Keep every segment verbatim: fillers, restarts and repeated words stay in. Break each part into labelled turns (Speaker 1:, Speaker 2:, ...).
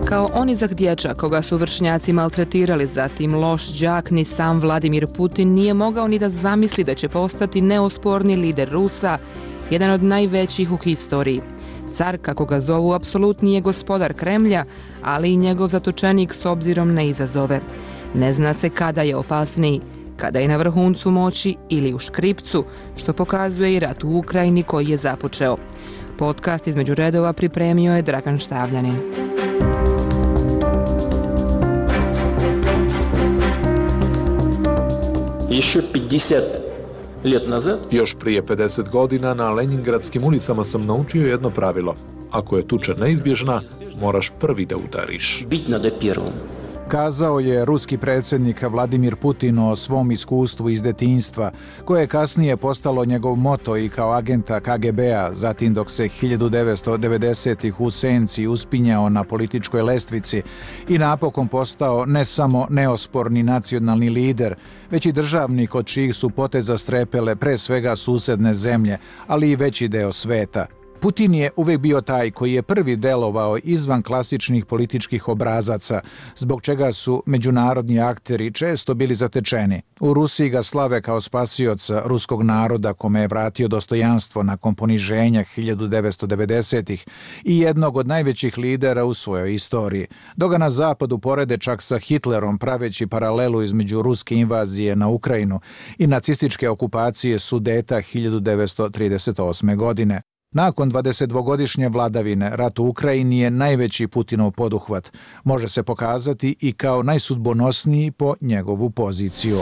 Speaker 1: Kao onizak dječak koga su vršnjaci maltretirali, zatim loš đak, ni sam Vladimir Putin nije mogao ni da zamisli da će postati neosporni lider Rusa, jedan od najvećih u historiji. Car, kako ga zovu, apsolutni je gospodar Kremlja, ali i njegov zatočenik s obzirom na izazove. Ne zna se kada je opasniji, kada je na vrhuncu moći ili u škripcu, što pokazuje i rat u Ukrajini koji je započeo. Podcast između redova pripremio je Dragan Štavljanin.
Speaker 2: Još prije pedeset godina na Leningradskim ulicama sam naučio jedno pravilo. Ako je tuča neizbježna, moraš prvi da udariš.
Speaker 3: Kazao je ruski predsjednik Vladimir Putin o svom iskustvu iz detinjstva, koje je kasnije postalo njegov moto i kao agenta K G B-a, zatim dok se hiljadu devetsto devedesetih u senci uspinjao na političkoj lestvici i napokon postao ne samo neosporni nacionalni lider, već i državnik od čijih su poteza strepele pre svega susedne zemlje, ali i veći deo sveta. Putin je uvijek bio taj koji je prvi delovao izvan klasičnih političkih obrazaca, zbog čega su međunarodni akteri često bili zatečeni. U Rusiji ga slave kao spasioca ruskog naroda kome je vratio dostojanstvo nakon poniženja hiljadu devetsto devedesetih i jednog od najvećih lidera u svojoj istoriji. Dok ga na zapadu porede čak sa Hitlerom, praveći paralelu između ruske invazije na Ukrajinu i nacističke okupacije Sudeta hiljadu devetsto trideset osme. godine. Nakon dvadesetdvogodišnje vladavine, rat u Ukrajini je najveći Putinov poduhvat. Može se pokazati i kao najsudbonosniji po njegovu poziciju.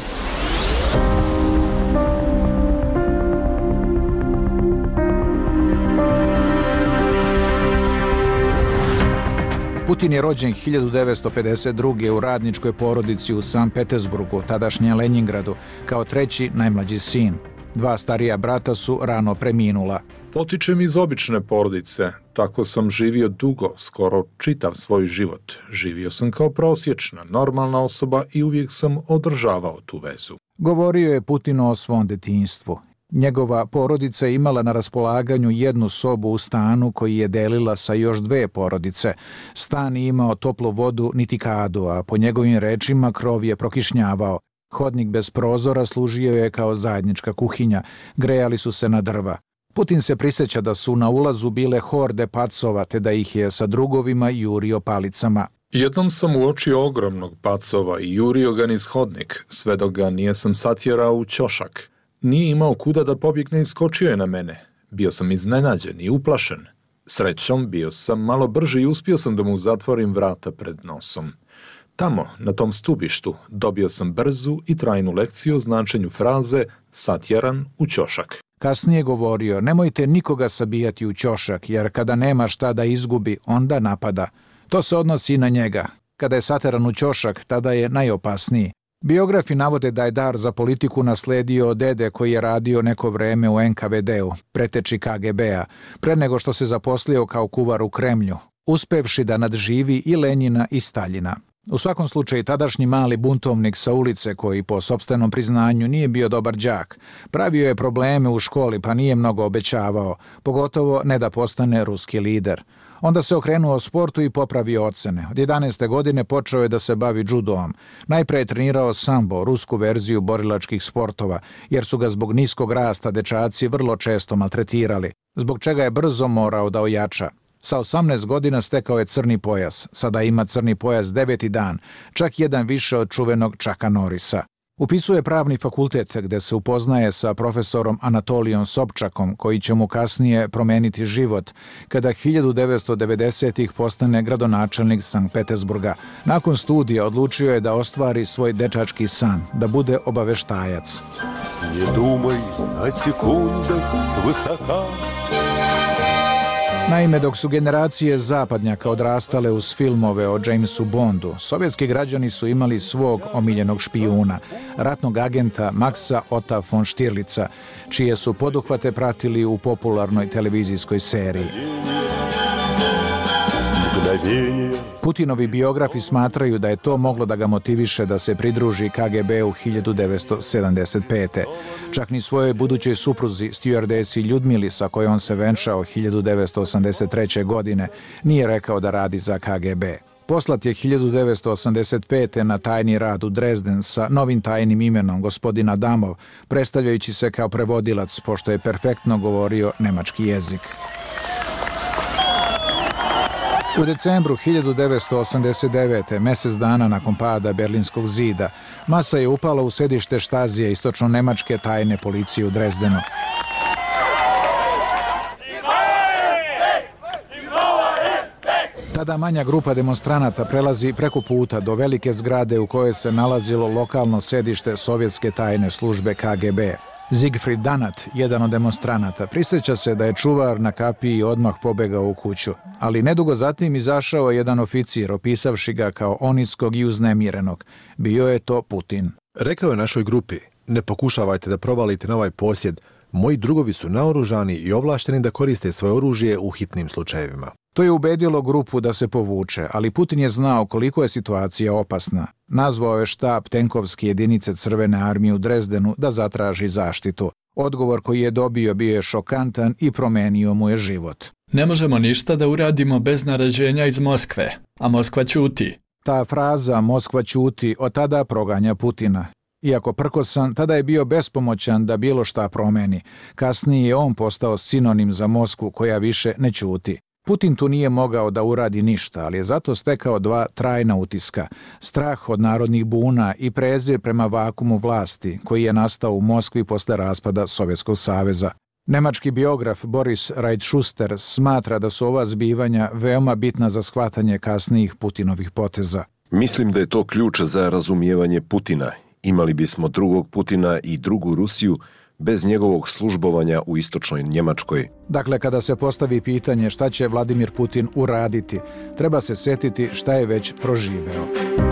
Speaker 3: Putin je rođen hiljadu devetsto pedeset druge. u radničkoj porodici u Sankt Petersburgu, tadašnjem Leningradu, kao treći najmlađi sin. Dva starija brata su rano preminula.
Speaker 2: Potičem iz obične porodice, tako sam živio dugo, skoro čitav svoj život. Živio sam kao prosječna, normalna osoba i uvijek sam održavao tu vezu.
Speaker 3: Govorio je Putin o svom detinjstvu. Njegova porodica je imala na raspolaganju jednu sobu u stanu koji je delila sa još dve porodice. Stan je imao toplu vodu niti kadu, a po njegovim rečima krov je prokišnjavao. Hodnik bez prozora služio je kao zajednička kuhinja, grejali su se na drva. Putin se prisjeća da su na ulazu bile horde pacova, te da ih je sa drugovima jurio palicama.
Speaker 2: Jednom sam uočio ogromnog pacova i jurio ga niz hodnik, sve dok ga nijesam satjerao u ćošak. Nije imao kuda da pobjegne i skočio je na mene. Bio sam iznenađen i uplašen. Srećom, bio sam malo brži i uspio sam da mu zatvorim vrata pred nosom. Tamo, na tom stubištu, dobio sam brzu i trajnu lekciju o značenju fraze satjeran u ćošak.
Speaker 3: Kasnije govorio, nemojte nikoga sabijati u ćošak, jer kada nema šta da izgubi, onda napada. To se odnosi i na njega. Kada je sateran u ćošak, tada je najopasniji. Biografi navode da je dar za politiku nasledio od dede koji je radio neko vreme u N K V D-u, preteči K G B-a, pre nego što se zaposlio kao kuvar u Kremlju, uspevši da nadživi i Lenjina i Staljina. U svakom slučaju, tadašnji mali buntovnik sa ulice, koji po sopstvenom priznanju nije bio dobar đak, pravio je probleme u školi pa nije mnogo obećavao, pogotovo ne da postane ruski lider. Onda se okrenuo sportu i popravio ocene. Od jedanaeste godine počeo je da se bavi judoom. Najpre je trenirao sambo, rusku verziju borilačkih sportova, jer su ga zbog niskog rasta dečaci vrlo često maltretirali, zbog čega je brzo morao da ojača. Sa osamnaest godina stekao je crni pojas, sada ima crni pojas deveti dan, čak jedan više od čuvenog Chucka Norrisa. Upisuje pravni fakultet gde se upoznaje sa profesorom Anatolijom Sobčakom, koji će mu kasnije promeniti život, kada hiljadu devetsto devedesetih postane gradonačelnik Sankt Petersburga. Nakon studija odlučio je da ostvari svoj dečački san, da bude obaveštajac.
Speaker 4: Ne dumaj na sekundah s visoka.
Speaker 3: Naime, dok su generacije zapadnjaka odrastale uz filmove o Jamesu Bondu, sovjetski građani su imali svog omiljenog špijuna, ratnog agenta Maxa Otta von Stirlica, čije su poduhvate pratili u popularnoj televizijskoj seriji. Putinovi biografi smatraju da je to moglo da ga motiviše da se pridruži K G B u hiljadu devetsto sedamdeset pete. Čak ni svojoj budućoj supruzi, stjuardesi Ljudmili, sa kojom se venčao hiljadu devetsto osamdeset treće. godine, nije rekao da radi za K G B. Poslat je hiljadu devetsto osamdeset pete. na tajni rad u Drezden sa novim tajnim imenom gospodin Adamov, predstavljajući se kao prevodilac, pošto je perfektno govorio nemački jezik. U decembru hiljadu devetsto osamdeset devete. mjesec dana nakon pada Berlinskog zida, masa je upala u sedište Štazije istočno-nemačke tajne policije u Drezdenu. Tada manja grupa demonstranata prelazi preko puta do velike zgrade u kojoj se nalazilo lokalno sedište sovjetske tajne službe K G B. Siegfried Danat, jedan od demonstranata, prisjeća se da je čuvar na kapiji odmah pobegao u kuću, ali nedugo zatim izašao jedan oficir, opisavši ga kao oniskog i uznemirenog. Bio je to Putin.
Speaker 5: Rekao je našoj grupi, ne pokušavajte da provalite na ovaj posjed, moji drugovi su naoružani i ovlašteni da koriste svoje oružje u hitnim slučajevima.
Speaker 3: To je ubedilo grupu da se povuče, ali Putin je znao koliko je situacija opasna. Nazvao je štab tenkovske jedinice Crvene armije u Drezdenu da zatraži zaštitu. Odgovor koji je dobio bio je šokantan i promenio mu je život.
Speaker 6: Ne možemo ništa da uradimo bez naređenja iz Moskve, a Moskva ćuti.
Speaker 3: Ta fraza Moskva ćuti od tada proganja Putina. Iako prkosan, tada je bio bespomoćan da bilo šta promeni. Kasnije je on postao sinonim za Moskvu koja više ne ćuti. Putin tu nije mogao da uradi ništa, ali je zato stekao dva trajna utiska. Strah od narodnih buna i prezir prema vakumu vlasti, koji je nastao u Moskvi posle raspada Sovjetskog saveza. Nemački biograf Boris Reitschuster smatra da su ova zbivanja veoma bitna za shvatanje kasnijih Putinovih poteza.
Speaker 7: Mislim da je to ključ za razumijevanje Putina. Imali bismo drugog Putina i drugu Rusiju bez njegovog službovanja u istočnoj Njemačkoj.
Speaker 3: Dakle, kada se postavi pitanje šta će Vladimir Putin uraditi, treba se sjetiti šta je već proživeo.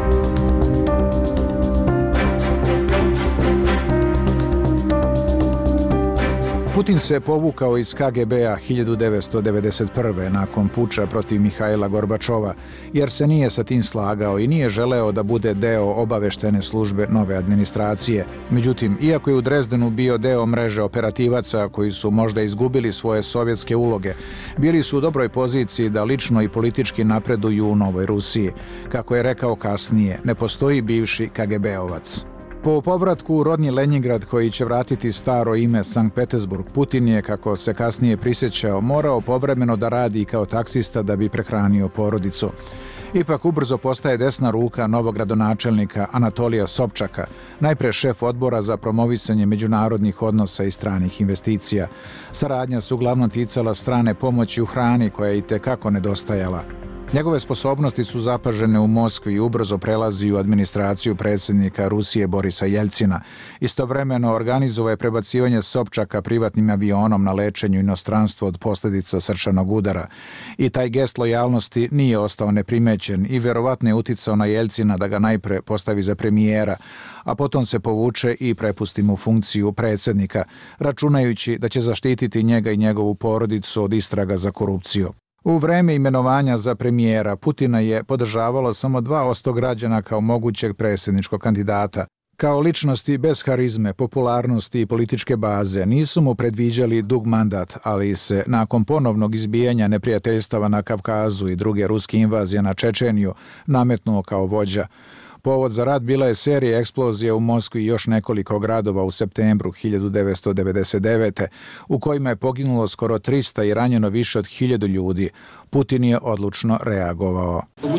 Speaker 3: Putin se povukao iz K G B-a hiljadu devetsto devedeset prve. nakon puča protiv Mihajla Gorbačova, jer se nije sa tim slagao i nije želeo da bude deo obaveštene službe nove administracije. Međutim, iako je u Drezdenu bio deo mreže operativaca koji su možda izgubili svoje sovjetske uloge, bili su u dobroj poziciji da lično i politički napreduju u Novoj Rusiji. Kako je rekao kasnije, ne postoji bivši K G B-ovac. Po povratku u rodni Lenjingrad, koji će vratiti staro ime Sankt Petersburg, Putin je, kako se kasnije prisjećao, morao povremeno da radi kao taksista da bi prehranio porodicu. Ipak ubrzo postaje desna ruka novog gradonačelnika Anatolija Sobčaka, najpre šef odbora za promovisanje međunarodnih odnosa i stranih investicija. Saradnja se uglavnom ticala strane pomoći u hrani koja je i tekako nedostajala. Njegove sposobnosti su zapažene u Moskvi i ubrzo prelazi u administraciju predsjednika Rusije Borisa Jeljcina. Istovremeno organizovao je prebacivanje Sobčaka privatnim avionom na lečenju inostranstvu od posljedica srčanog udara. I taj gest lojalnosti nije ostao neprimećen i vjerovatno je uticao na Jeljcina da ga najpre postavi za premijera, a potom se povuče i prepusti mu funkciju predsjednika, računajući da će zaštititi njega i njegovu porodicu od istraga za korupciju. U vreme imenovanja za premijera Putina je podržavalo samo dva posto građana kao mogućeg predsjedničkog kandidata. Kao ličnosti bez harizme, popularnosti i političke baze nisu mu predviđali dug mandat, ali se nakon ponovnog izbijanja neprijateljstava na Kavkazu i druge ruske invazije na Čečeniju nametnuo kao vođa. Povod za rat bila je serija eksplozija u Moskvi i još nekoliko gradova u septembru hiljadu devetsto devedeset devete. u kojima je poginulo skoro trista i ranjeno više od hiljadu ljudi. Putin je odlučno reagovao.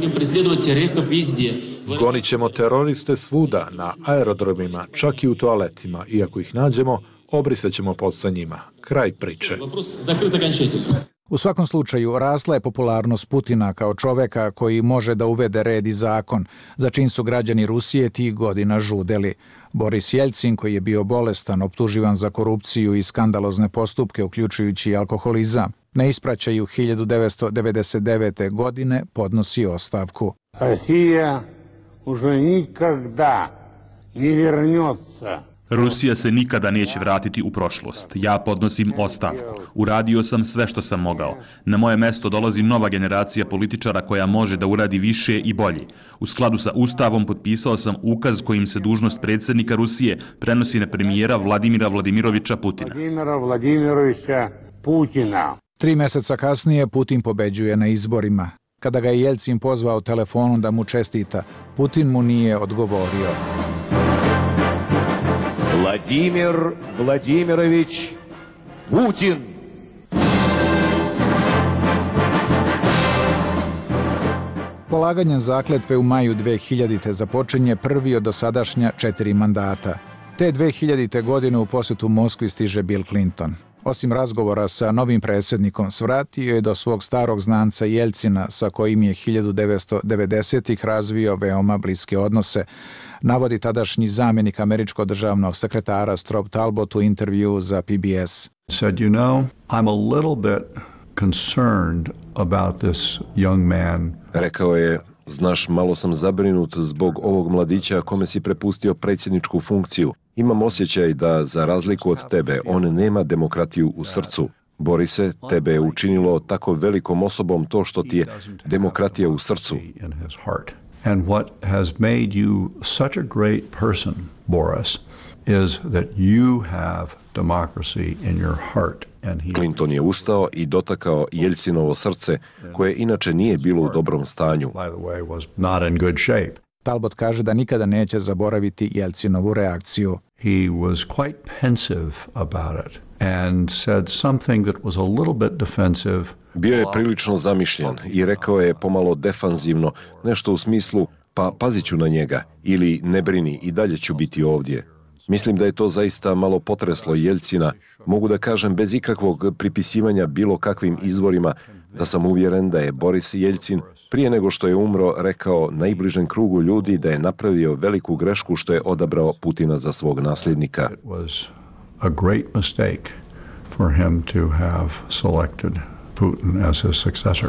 Speaker 2: Gonit ćemo teroriste svuda, na aerodromima, čak i u toaletima. Iako ih nađemo, obrisat ćemo pod sa njima. Kraj priče.
Speaker 3: U svakom slučaju, rasla je popularnost Putina kao čoveka koji može da uvede red i zakon, za čim su građani Rusije tih godina žudeli. Boris Jeljcin, koji je bio bolestan, optuživan za korupciju i skandalozne postupke, uključujući i alkoholizam, na ispraćaju hiljadu devetsto devedeset devete. godine podnosi ostavku.
Speaker 8: Rusija уже никогда не вернется.
Speaker 9: Rusija se nikada neće vratiti u prošlost. Ja podnosim ostavku. Uradio sam sve što sam mogao. Na moje mesto dolazi nova generacija političara koja može da uradi više i bolje. U skladu sa Ustavom potpisao sam ukaz kojim se dužnost predsjednika Rusije prenosi na premijera Vladimira Vladimirovića Putina.
Speaker 8: Vladimira Vladimirovića Putina.
Speaker 3: Tri mjeseca kasnije Putin pobeđuje na izborima. Kada ga je Jelcin pozvao telefonom da mu čestita, Putin mu nije odgovorio.
Speaker 10: Vladimir Vladimirović Putin.
Speaker 3: Polaganjem zakletve u maju dve hiljadite. započinje prvi od dosadašnja četiri mandata. Te dve hiljadite. godine u posetu Moskvi stiže Bill Clinton. Osim razgovora sa novim predsjednikom, svratio je do svog starog znanca Jelcina, sa kojim je hiljadu devetsto devedesetih. razvio veoma bliske odnose, navodi tadašnji zamjenik američkog državnog sekretara Strobe Talbot u intervju za P B S.
Speaker 11: Said, you know, I'm a little bit concerned about this young man.
Speaker 7: Rekao je, znaš, malo sam zabrinut zbog ovog mladića kome si prepustio predsjedničku funkciju. Imam osjećaj da, za razliku od tebe, on nema demokratiju u srcu. Borise, tebe je učinilo tako velikom osobom to što ti je demokratija u srcu.
Speaker 11: And what has made you such a great person, Boris, is that you have democracy in your heart.
Speaker 7: Clinton je ustao i dotakao Jelcinovo srce, koje inače nije bilo u dobrom stanju.
Speaker 3: Talbot kaže da nikada neće zaboraviti Jelcinovu reakciju.
Speaker 11: He was quite pensive about it and said something that was a little bit defensive.
Speaker 7: Bio je prilično zamišljen i rekao je pomalo defanzivno, nešto u smislu, pa pazit ću na njega, ili ne brini, i dalje ću biti ovdje. Mislim da je to zaista malo potreslo Jelcina. Mogu da kažem bez ikakvog pripisivanja bilo kakvim izvorima da sam uvjeren da je Boris Jelcin prije nego što je umro rekao najbližem krugu ljudi da je napravio veliku grešku što je odabrao Putina za svog nasljednika.
Speaker 11: It was a great mistake for him to have selected Putin as his successor.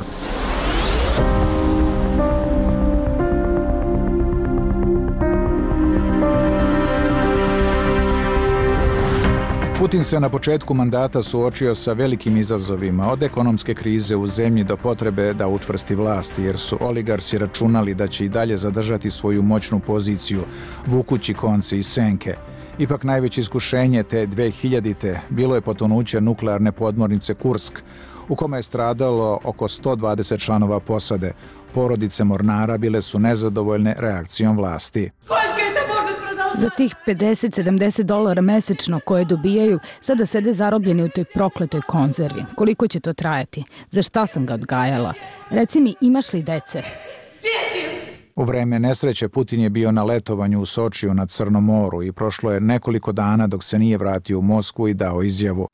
Speaker 3: Putin se na početku mandata suočio sa velikim izazovima, od ekonomske krize u zemlji do potrebe da učvrsti vlast, jer su oligarsi računali da će i dalje zadržati svoju moćnu poziciju, vukući konce iz senke. Ipak najveće iskušenje te dve hiljadite. bilo je potonuće nuklearne podmornice Kursk, u kome je stradalo oko sto dvadeset članova posade. Porodice mornara bile su nezadovoljne reakcijom vlasti.
Speaker 12: Za tih pedeset do sedamdeset dolara mesečno koje dobijaju, sada sede zarobljeni u toj prokletoj konzervi. Koliko će to trajati? Za šta sam ga odgajala? Reci mi, imaš li dece?
Speaker 3: U vreme nesreće Putin je bio na letovanju u Sočiju na Crnom moru i prošlo je nekoliko dana dok se nije vratio u Moskvu i dao izjavu.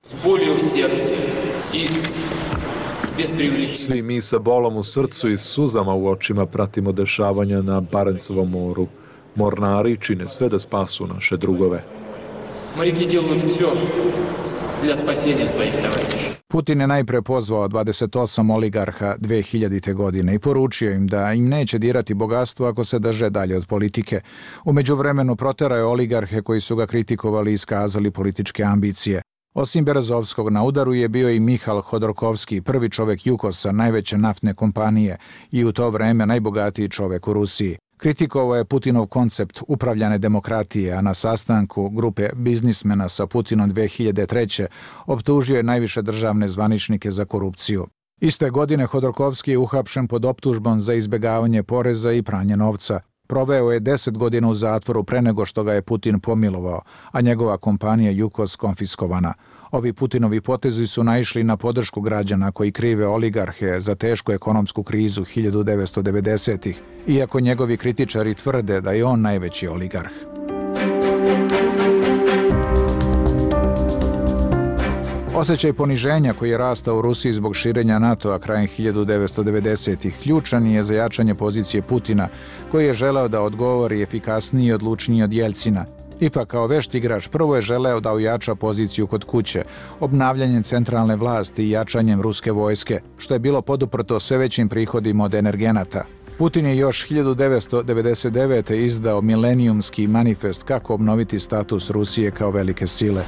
Speaker 2: Svi mi sa bolom u srcu i suzama u očima pratimo dešavanja na Barencovom moru. Mornari čine sve da spasu naše drugove.
Speaker 3: Putin je najpre pozvao dvadeset osam oligarha dve hiljadite. godine i poručio im da im neće dirati bogatstvo ako se drže dalje od politike. U međuvremenu proterao je oligarhe koji su ga kritikovali i iskazali političke ambicije. Osim Berezovskog, na udaru je bio i Mihal Hodorkovski, prvi čovjek Jukosa, najveće naftne kompanije i u to vreme najbogatiji čovjek u Rusiji. Kritikovao je Putinov koncept upravljane demokratije, a na sastanku grupe biznismena sa Putinom dve hiljadite. treće. optužio je najviše državne zvaničnike za korupciju. Iste godine Hodorkovski je uhapšen pod optužbom za izbjegavanje poreza i pranje novca. Proveo je deset godina u zatvoru pre nego što ga je Putin pomilovao, a njegova kompanija Jukos konfiskovana. Ovi Putinovi potezi su naišli na podršku građana koji krive oligarhe za tešku ekonomsku krizu hiljadu devetsto devedesetih. iako njegovi kritičari tvrde da je on najveći oligarh. Osjećaj poniženja koji je rastao u Rusiji zbog širenja NATO-a krajem hiljadu devetsto devedesetih ključan je za jačanje pozicije Putina, koji je želeo da odgovori efikasniji i odlučniji od Jelcina. Ipak, kao vešt igrač, prvo je želeo da ojača poziciju kod kuće, obnavljanjem centralne vlasti i jačanjem ruske vojske, što je bilo poduprto sve većim prihodima od energenata. Putin je još hiljadu devetsto devedeset devete. izdao milenijumski manifest kako obnoviti status Rusije kao velike sile.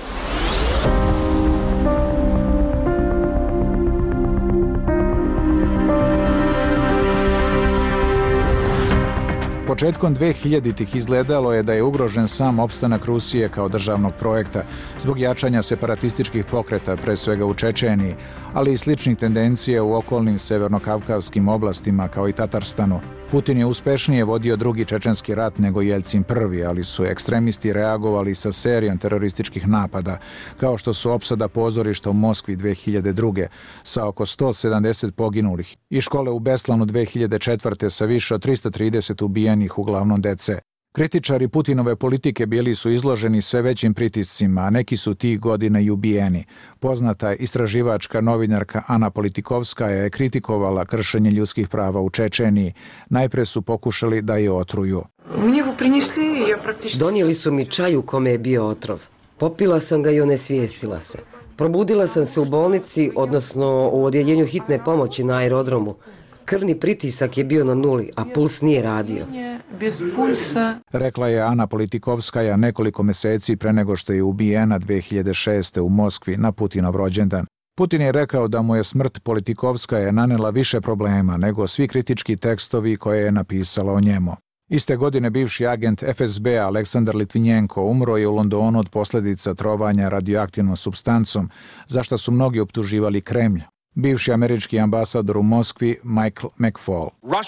Speaker 3: Početkom dvehiljaditih izgledalo je da je ugrožen sam opstanak Rusije kao državnog projekta zbog jačanja separatističkih pokreta, pre svega u Čečeniji, ali i sličnih tendencija u okolnim severnokavkavskim oblastima kao i Tatarstanu. Putin je uspešnije vodio drugi čečenski rat nego Jeljcin prvi, ali su ekstremisti reagovali sa serijom terorističkih napada, kao što su opsada pozorišta u Moskvi dve hiljade druge sa oko sto sedamdeset poginulih i škole u Beslanu dve hiljade četvrte sa više od trista trideset ubijenih, uglavnom dece. Kritičari Putinove politike bili su izloženi sve većim pritiscima, a neki su tih godina i ubijeni. Poznata istraživačka novinarka Ana Politikovskaja je kritikovala kršenje ljudskih prava u Čečeniji. Najpre su pokušali da je otruju.
Speaker 13: Donijeli su mi čaj u kome je bio otrov. Popila sam ga i onesvijestila se. Probudila sam se u bolnici, odnosno u odjeljenju hitne pomoći na aerodromu. Krvni pritisak je bio na nuli, a puls nije radio.
Speaker 3: Rekla je Ana Politikovskaja nekoliko meseci pre nego što je ubijena dve hiljade šeste. u Moskvi na Putinov rođendan. Putin je rekao da mu je smrt Politikovskaja nanela više problema nego svi kritički tekstovi koje je napisala o njemu. Iste godine bivši agent F S B Aleksandar Litvinjenko umro je u Londonu od posljedica trovanja radioaktivnom supstancom, za što su mnogi optuživali Kremlj. Bivši američki ambasador u Moskvi Michael McFaul.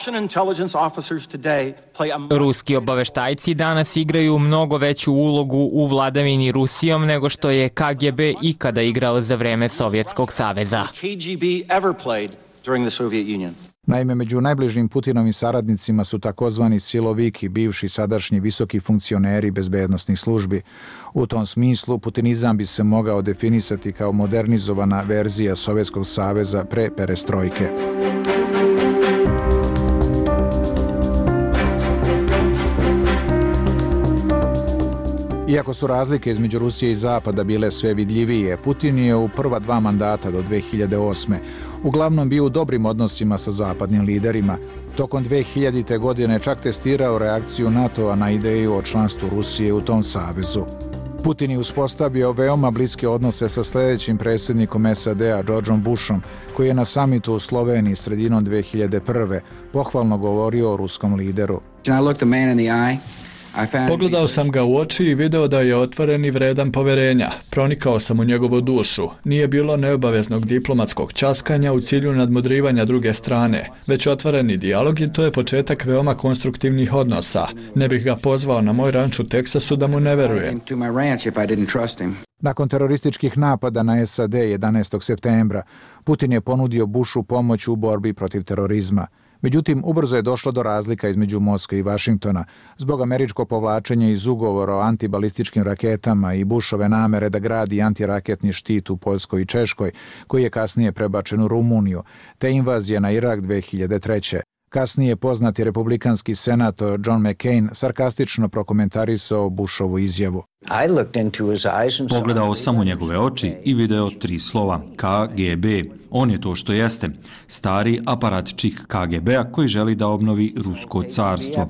Speaker 14: Ruski obaveštajci danas igraju mnogo veću ulogu u vladavini Rusijom nego što je K G B ikada igrao za vreme Sovjetskog saveza.
Speaker 3: Naime, među najbližim Putinovim saradnicima su takozvani siloviki, bivši sadašnji visoki funkcioneri bezbednosnih službi. U tom smislu, putinizam bi se mogao definisati kao modernizovana verzija Sovjetskog saveza pre perestrojke. Iako su razlike između Rusije i Zapada bile sve vidljivije, Putin je u prva dva mandata do dve hiljade osme. uglavnom bio u dobrim odnosima sa zapadnim liderima. Tokom dve hiljadite. godine čak testirao reakciju NATO-a na ideju o članstvu Rusije u tom savezu. Putin je uspostavio veoma bliske odnose sa sljedećim predsjednikom S A D-a, Georgeom Bushom, koji je na samitu u Sloveniji sredinom dve hiljade prve. pohvalno govorio o ruskom lideru.
Speaker 6: Pogledao sam ga u oči i video da je otvoren i vredan poverenja. Pronikao sam u njegovu dušu. Nije bilo neobaveznog diplomatskog časkanja u cilju nadmudrivanja druge strane, već otvoreni dijalog i to je početak veoma konstruktivnih odnosa. Ne bih ga pozvao na moj ranč u Teksasu da mu ne verujem.
Speaker 3: Nakon terorističkih napada na S A D jedanaestog septembra, Putin je ponudio Bushu pomoć u borbi protiv terorizma. Međutim, ubrzo je došlo do razlika između Moskve i Vašingtona zbog američkog povlačenja iz ugovora o antibalističkim raketama i Bushove namere da gradi antiraketni štit u Poljskoj i Češkoj, koji je kasnije prebačen u Rumuniju, te invazije na Irak dve hiljade treće. Kasnije poznati republikanski senator John McCain sarkastično prokomentarisao Bushovu izjavu.
Speaker 15: Pogledao sam u njegove oči i video tri slova K G B. On je to što jeste, stari aparatčik K G B-a koji želi da obnovi Rusko carstvo.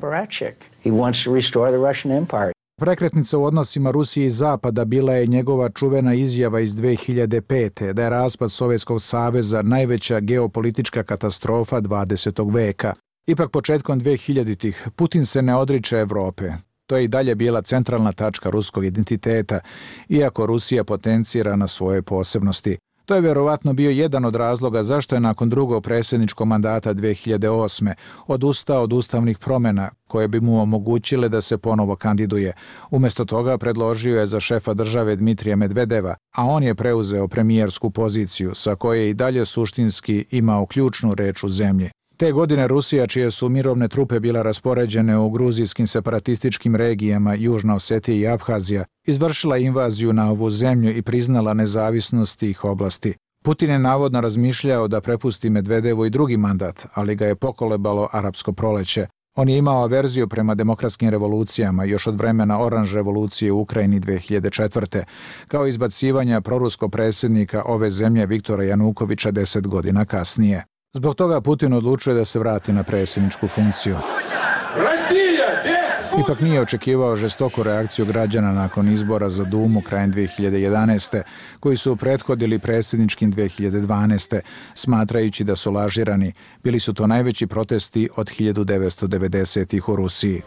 Speaker 3: Prekretnica u odnosima Rusije i Zapada bila je njegova čuvena izjava iz dve hiljade pete. da je raspad Sovjetskog saveza najveća geopolitička katastrofa dvadesetog veka. Ipak početkom dve hiljaditih. Putin se ne odriče Evrope. To je i dalje bila centralna tačka ruskog identiteta, iako Rusija potencira na svoje posebnosti. To je vjerovatno bio jedan od razloga zašto je nakon drugog predsjedničkog mandata dve hiljade osme. odustao od ustavnih promjena koje bi mu omogućile da se ponovo kandiduje. Umjesto toga predložio je za šefa države Dmitrija Medvedeva, a on je preuzeo premijersku poziciju sa koje i dalje suštinski imao ključnu reč u zemlji. Te godine Rusija, čije su mirovne trupe bile raspoređene u gruzijskim separatističkim regijama Južna Osetija i Abhazija, izvršila invaziju na ovu zemlju i priznala nezavisnost tih oblasti. Putin je navodno razmišljao da prepusti Medvedevu i drugi mandat, ali ga je pokolebalo arapsko proleće. On je imao averziju prema demokratskim revolucijama još od vremena oranž revolucije u Ukrajini dve hiljade četvrte. kao izbacivanja proruskog predsjednika ove zemlje Viktora Janukovića deset godina kasnije. Zbog toga Putin odlučuje da se vrati na predsjedničku funkciju. Ipak nije očekivao žestoku reakciju građana nakon izbora za Dumu krajem dve hiljade jedanaeste. koji su prethodili predsjedničkim dve hiljade dvanaeste. smatrajući da su lažirani. Bili su to najveći protesti od hiljadu devetsto devedesetih u Rusiji.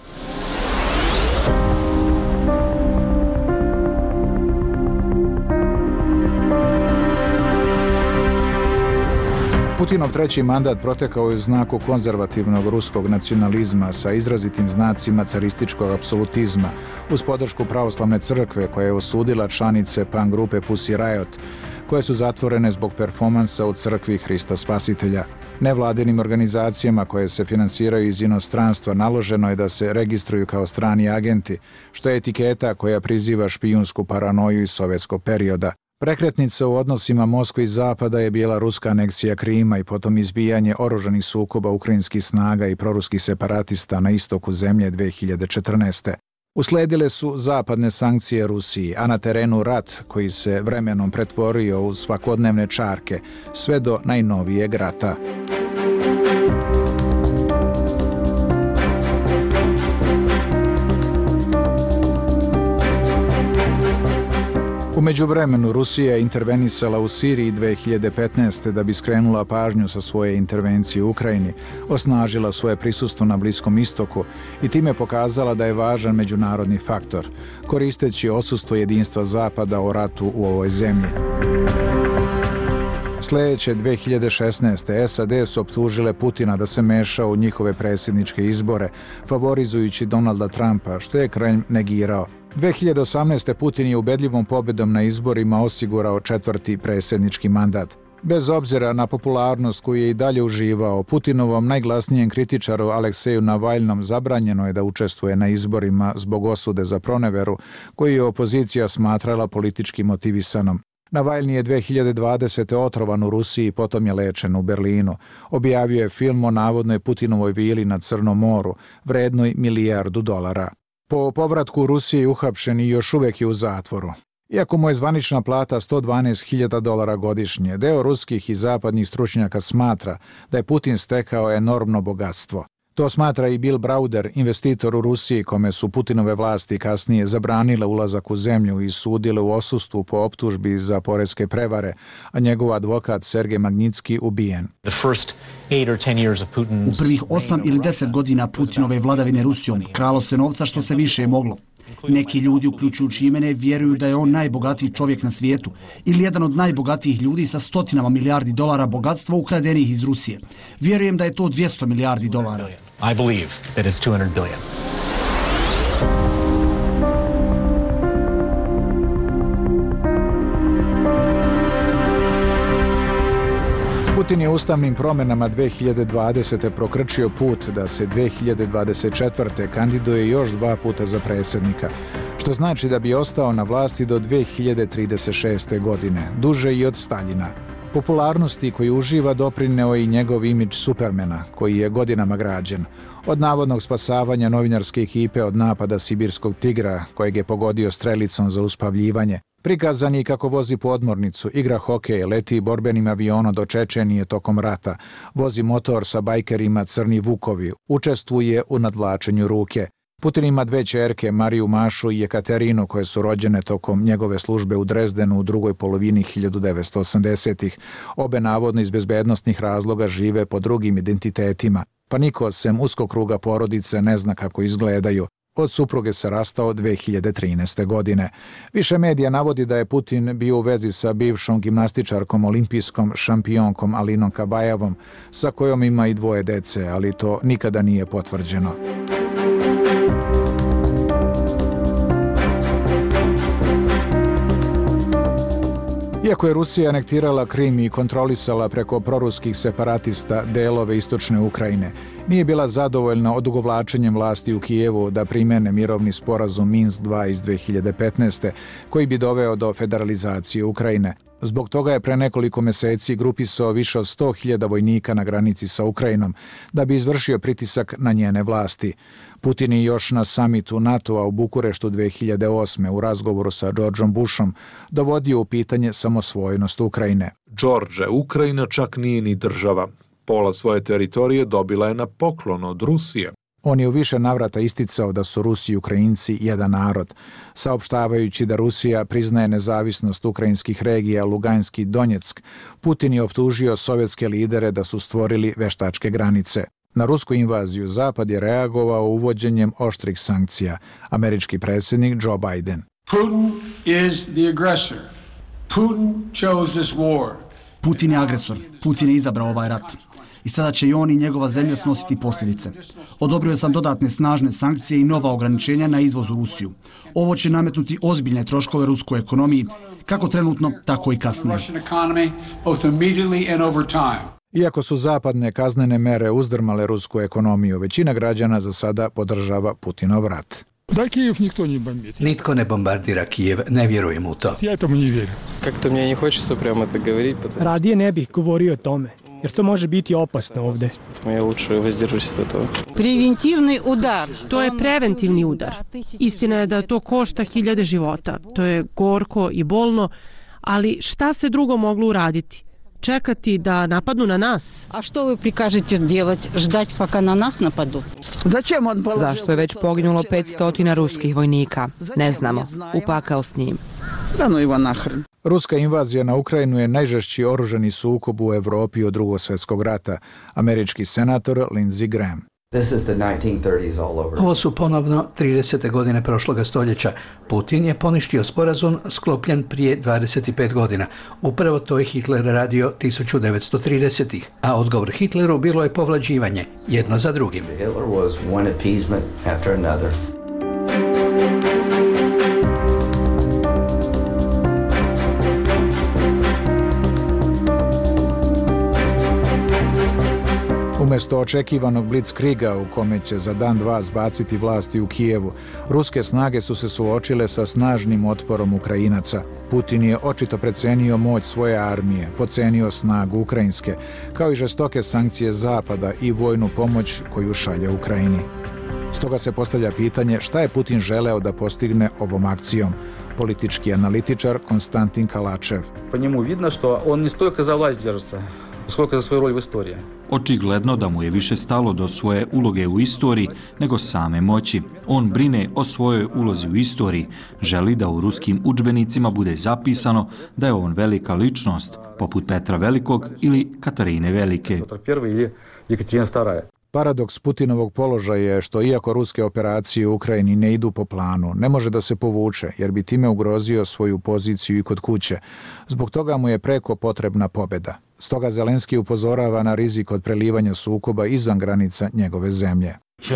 Speaker 3: Putinov treći mandat protekao je u znaku konzervativnog ruskog nacionalizma sa izrazitim znacima carističkog apsolutizma, uz podršku pravoslavne crkve koja je osudila članice punk grupe Pussy Riot, koje su zatvorene zbog performansa u crkvi Hrista Spasitelja. Nevladinim organizacijama koje se finansiraju iz inostranstva naloženo je da se registruju kao strani agenti, što je etiketa koja priziva špijunsku paranoju iz sovjetskog perioda. Prekretnica u odnosima Moskve i Zapada je bila ruska aneksija Krima i potom izbijanje oružanih sukoba ukrajinskih snaga i proruskih separatista na istoku zemlje dve hiljade četrnaeste. Usledile su zapadne sankcije Rusiji, a na terenu rat koji se vremenom pretvorio u svakodnevne čarke, sve do najnovijeg rata. U međuvremenu Rusija je intervenisala u Siriji dve hiljade petnaeste. da bi skrenula pažnju sa svoje intervencije u Ukrajini, osnažila svoje prisustvo na Bliskom istoku i time pokazala da je važan međunarodni faktor, koristeći odsustvo jedinstva Zapada o ratu u ovoj zemlji. Sljedeće dve hiljade šesnaeste. S A D su optužile Putina da se meša u njihove predsjedničke izbore, favorizujući Donalda Trumpa, što je Kremlj negirao. dve hiljade osamnaeste. Putin je ubedljivom pobjedom na izborima osigurao četvrti predsjednički mandat. Bez obzira na popularnost koju je i dalje uživao, Putinovom najglasnijem kritičaru Alekseju Navalnom zabranjeno je da učestvuje na izborima zbog osude za proneveru, koju je opozicija smatrala politički motivisanom. Navalni je dve hiljade dvadesete. otrovan u Rusiji, potom je lečen u Berlinu. Objavio je film o navodnoj Putinovoj vili na Crnom moru, vrednoj milijardu dolara. Po povratku u Rusiji uhapšen i još uvijek je u zatvoru. Iako mu je zvanična plata sto dvanaest hiljada dolara godišnje, deo ruskih i zapadnih stručnjaka smatra da je Putin stekao enormno bogatstvo. To smatra i Bill Browder, investitor u Rusiji, kome su Putinove vlasti kasnije zabranile ulazak u zemlju i sudile u odsustvu po optužbi za poreske prevare, a njegov advokat Sergej Magnitski ubijen.
Speaker 16: U prvih osam ili deset godina Putinove vladavine Rusijom kralo se novca što se više moglo. Neki ljudi, uključujući i mene, vjeruju da je on najbogatiji čovjek na svijetu ili jedan od najbogatijih ljudi sa stotinama milijardi dolara bogatstva ukradenih iz Rusije. Vjerujem da je to dvjesto milijardi dolara.
Speaker 17: I believe that it's two hundred billion.
Speaker 3: Putin je ustavnim promjenama dve hiljade dvadesete. prokrčio put da se dve hiljade dvadeset četvrte. kandiduje još dva puta za predsjednika, što znači da bi ostao na vlasti do dve hiljade trideset šeste. godine, duže i od Staljina. Popularnosti koju uživa doprineo i njegov imidž Supermana, koji je godinama građen. Od navodnog spasavanja novinarske ekipe od napada sibirskog tigra, kojeg je pogodio strelicom za uspavljivanje, prikazan je kako vozi podmornicu, igra hokej, leti borbenim avionom do Čečenije tokom rata, vozi motor sa bajkerima Crni Vukovi, učestvuje u nadvlačenju ruke. Putin ima dve ćerke, Mariju Mašu i Jekaterinu, koje su rođene tokom njegove službe u Drezdenu u drugoj polovini hiljadu devetsto osamdesetih. Obe navodno iz bezbednostnih razloga žive po drugim identitetima, pa niko sem uskog kruga porodice ne zna kako izgledaju. Od supruge se rastao dve hiljade trinaeste. godine. Više medija navodi da je Putin bio u vezi sa bivšom gimnastičarkom olimpijskom šampionkom Alinom Kabajevom, sa kojom ima i dvoje dece, ali to nikada nije potvrđeno. Iako je Rusija anektirala Krim i kontrolisala preko proruskih separatista delove istočne Ukrajine, nije bila zadovoljna odugovlačenjem vlasti u Kijevu da primene mirovni sporazum Minsk dva iz dve hiljade petnaeste. koji bi doveo do federalizacije Ukrajine. Zbog toga je pre nekoliko meseci grupisao više od sto hiljada vojnika na granici sa Ukrajinom da bi izvršio pritisak na njene vlasti. Putin je još na samitu NATO-a u Bukureštu dve hiljade osme. u razgovoru sa Georgeom Bushom dovodio u pitanje samosvojnost Ukrajine.
Speaker 2: George, Ukrajina čak nije ni država. Pola svoje teritorije dobila je na poklon od Rusije.
Speaker 3: On je u više navrata isticao da su Rusi i Ukrajinci jedan narod, saopštavajući da Rusija priznaje nezavisnost ukrajinskih regija Luganski i Donjeck. Putin je optužio sovjetske lidere da su stvorili veštačke granice. Na rusku invaziju Zapad je reagovao uvođenjem oštrih sankcija. Američki predsjednik Joe Biden.
Speaker 18: Putin is the aggressor. Putin chose this war.
Speaker 16: Putin je agresor. Putin je izabrao ovaj rat. I sada će i on i njegova zemlja snositi posljedice. Odobrio sam dodatne snažne sankcije i nova ograničenja na izvoz u Rusiju. Ovo će nametnuti ozbiljne troškove ruskoj ekonomiji, kako trenutno, tako i kasnije.
Speaker 3: Iako su zapadne kaznene mere uzdrmale rusku ekonomiju, većina građana za sada podržava Putinov rat.
Speaker 18: Za Kijev nikto ne bombardira.
Speaker 19: Nitko ne bombardira Kijev, ne vjerujem u to.
Speaker 18: Ja tomu ne vjerujem.
Speaker 20: Kako мне не хочется прямо так говорить.
Speaker 21: Radije ne bih govorio o tome, jer to može biti opasno ovdje.
Speaker 20: Ja лучше воздержусь от этого.
Speaker 22: Preventivni udar.
Speaker 23: To je preventivni udar. Istina je da to košta hiljade života. To je gorko i bolno, ali šta se drugo moglo uraditi? Čekati da napadnu na nas?
Speaker 22: A što vi prikažete делать? Ždati пока na nas napadu?
Speaker 1: Zašto je već poginulo petsto ruskih vojnika? Ne znamo. Upakao s njim.
Speaker 3: Ruska invazija na Ukrajinu je najžešći oružani sukob u Evropi od Drugog svjetskog rata. Američki senator Lindsey Graham.
Speaker 19: Ovo su ponovno tridesete godine prošloga stoljeća. Putin je poništio sporazum sklopljen prije dvadeset pet godina. Upravo to je Hitler radio tisuću devetsto tridesetih. A odgovor Hitleru bilo je povlađivanje, jedno za drugim.
Speaker 24: Hitler was one appeasement after another.
Speaker 3: Umjesto očekivanog blitzkriga u kome će za dan dva zbaciti vlasti u Kijevu, ruske snage su se suočile sa snažnim otporom Ukrajinaca. Putin je očito precenio moć svoje armije, pocenio snagu ukrajinske, kao i žestoke sankcije Zapada i vojnu pomoć koju šalje Ukrajini. Stoga se postavlja pitanje šta je Putin želeo da postigne ovom akcijom. Politički analitičar Konstantin Kalačev.
Speaker 25: Po njemu vidno što on ne stолько za vlast держится, сколько za svoju rol u istoriji.
Speaker 15: Očigledno da mu je više stalo do svoje uloge u istoriji nego same moći. On brine o svojoj ulozi u istoriji, želi da u ruskim udžbenicima bude zapisano da je on velika ličnost, poput Petra Velikog ili Katarine Velike.
Speaker 3: Paradoks Putinovog položaja je što iako ruske operacije u Ukrajini ne idu po planu, ne može da se povuče jer bi time ugrozio svoju poziciju i kod kuće. Zbog toga mu je preko potrebna pobjeda. Stoga Zelenski upozorava na rizik od prelivanja sukoba izvan granica njegove zemlje.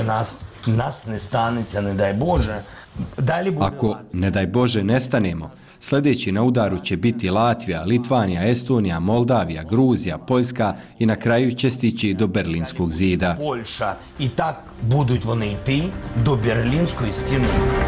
Speaker 26: Ako, ne daj Bože, nestanemo, sljedeći na udaru će biti Latvija, Litvanija, Estonija, Moldavija, Gruzija, Poljska i na kraju će stići do Berlinskog zida.
Speaker 27: Poljša i tak будуть вони йти до Берлінської стіни.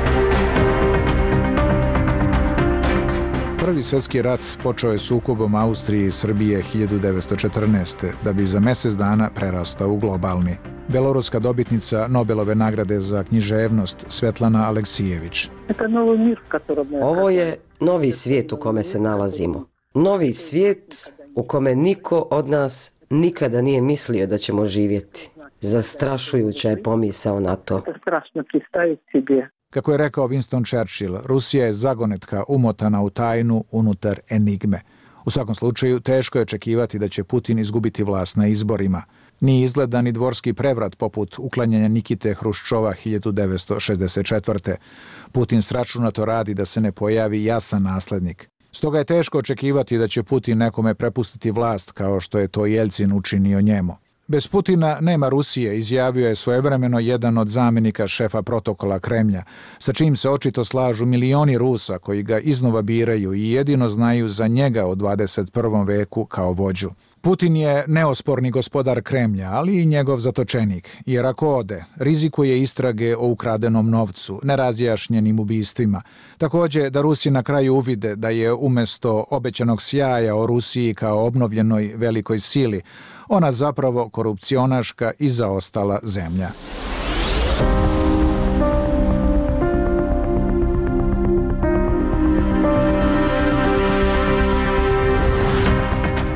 Speaker 3: Prvi svjetski rat počeo je sukobom Austrije i Srbije hiljadu devetsto četrnaeste. da bi za mjesec dana prerastao u globalni. Beloruska dobitnica Nobelove nagrade za književnost Svetlana Aleksijević.
Speaker 13: Ovo je novi svijet u kome se nalazimo. Novi svijet u kome niko od nas nikada nije mislio da ćemo živjeti. Zastrašujuća je pomisao na to.
Speaker 3: Kako je rekao Winston Churchill, Rusija je zagonetka umotana u tajnu unutar enigme. U svakom slučaju, teško je očekivati da će Putin izgubiti vlast na izborima. Ni izgleda ni dvorski prevrat poput uklanjanja Nikite Hruščova hiljadu devetsto šezdeset četvrte. Putin sračunato radi da se ne pojavi jasan naslednik. Stoga je teško očekivati da će Putin nekome prepustiti vlast kao što je to Jeljcin učinio njemu. Bez Putina nema Rusije, izjavio je svojevremeno jedan od zamjenika šefa protokola Kremlja, sa čim se očito slažu milioni Rusa koji ga iznova biraju i jedino znaju za njega u dvadeset prvom veku kao vođu. Putin je neosporni gospodar Kremlja, ali i njegov zatočenik, jer ako ode, rizikuje istrage o ukradenom novcu, nerazjašnjenim ubistvima. Također da Rusi na kraju uvide da je umjesto obećanog sjaja o Rusiji kao obnovljenoj velikoj sili, ona zapravo korupcionaška i zaostala zemlja.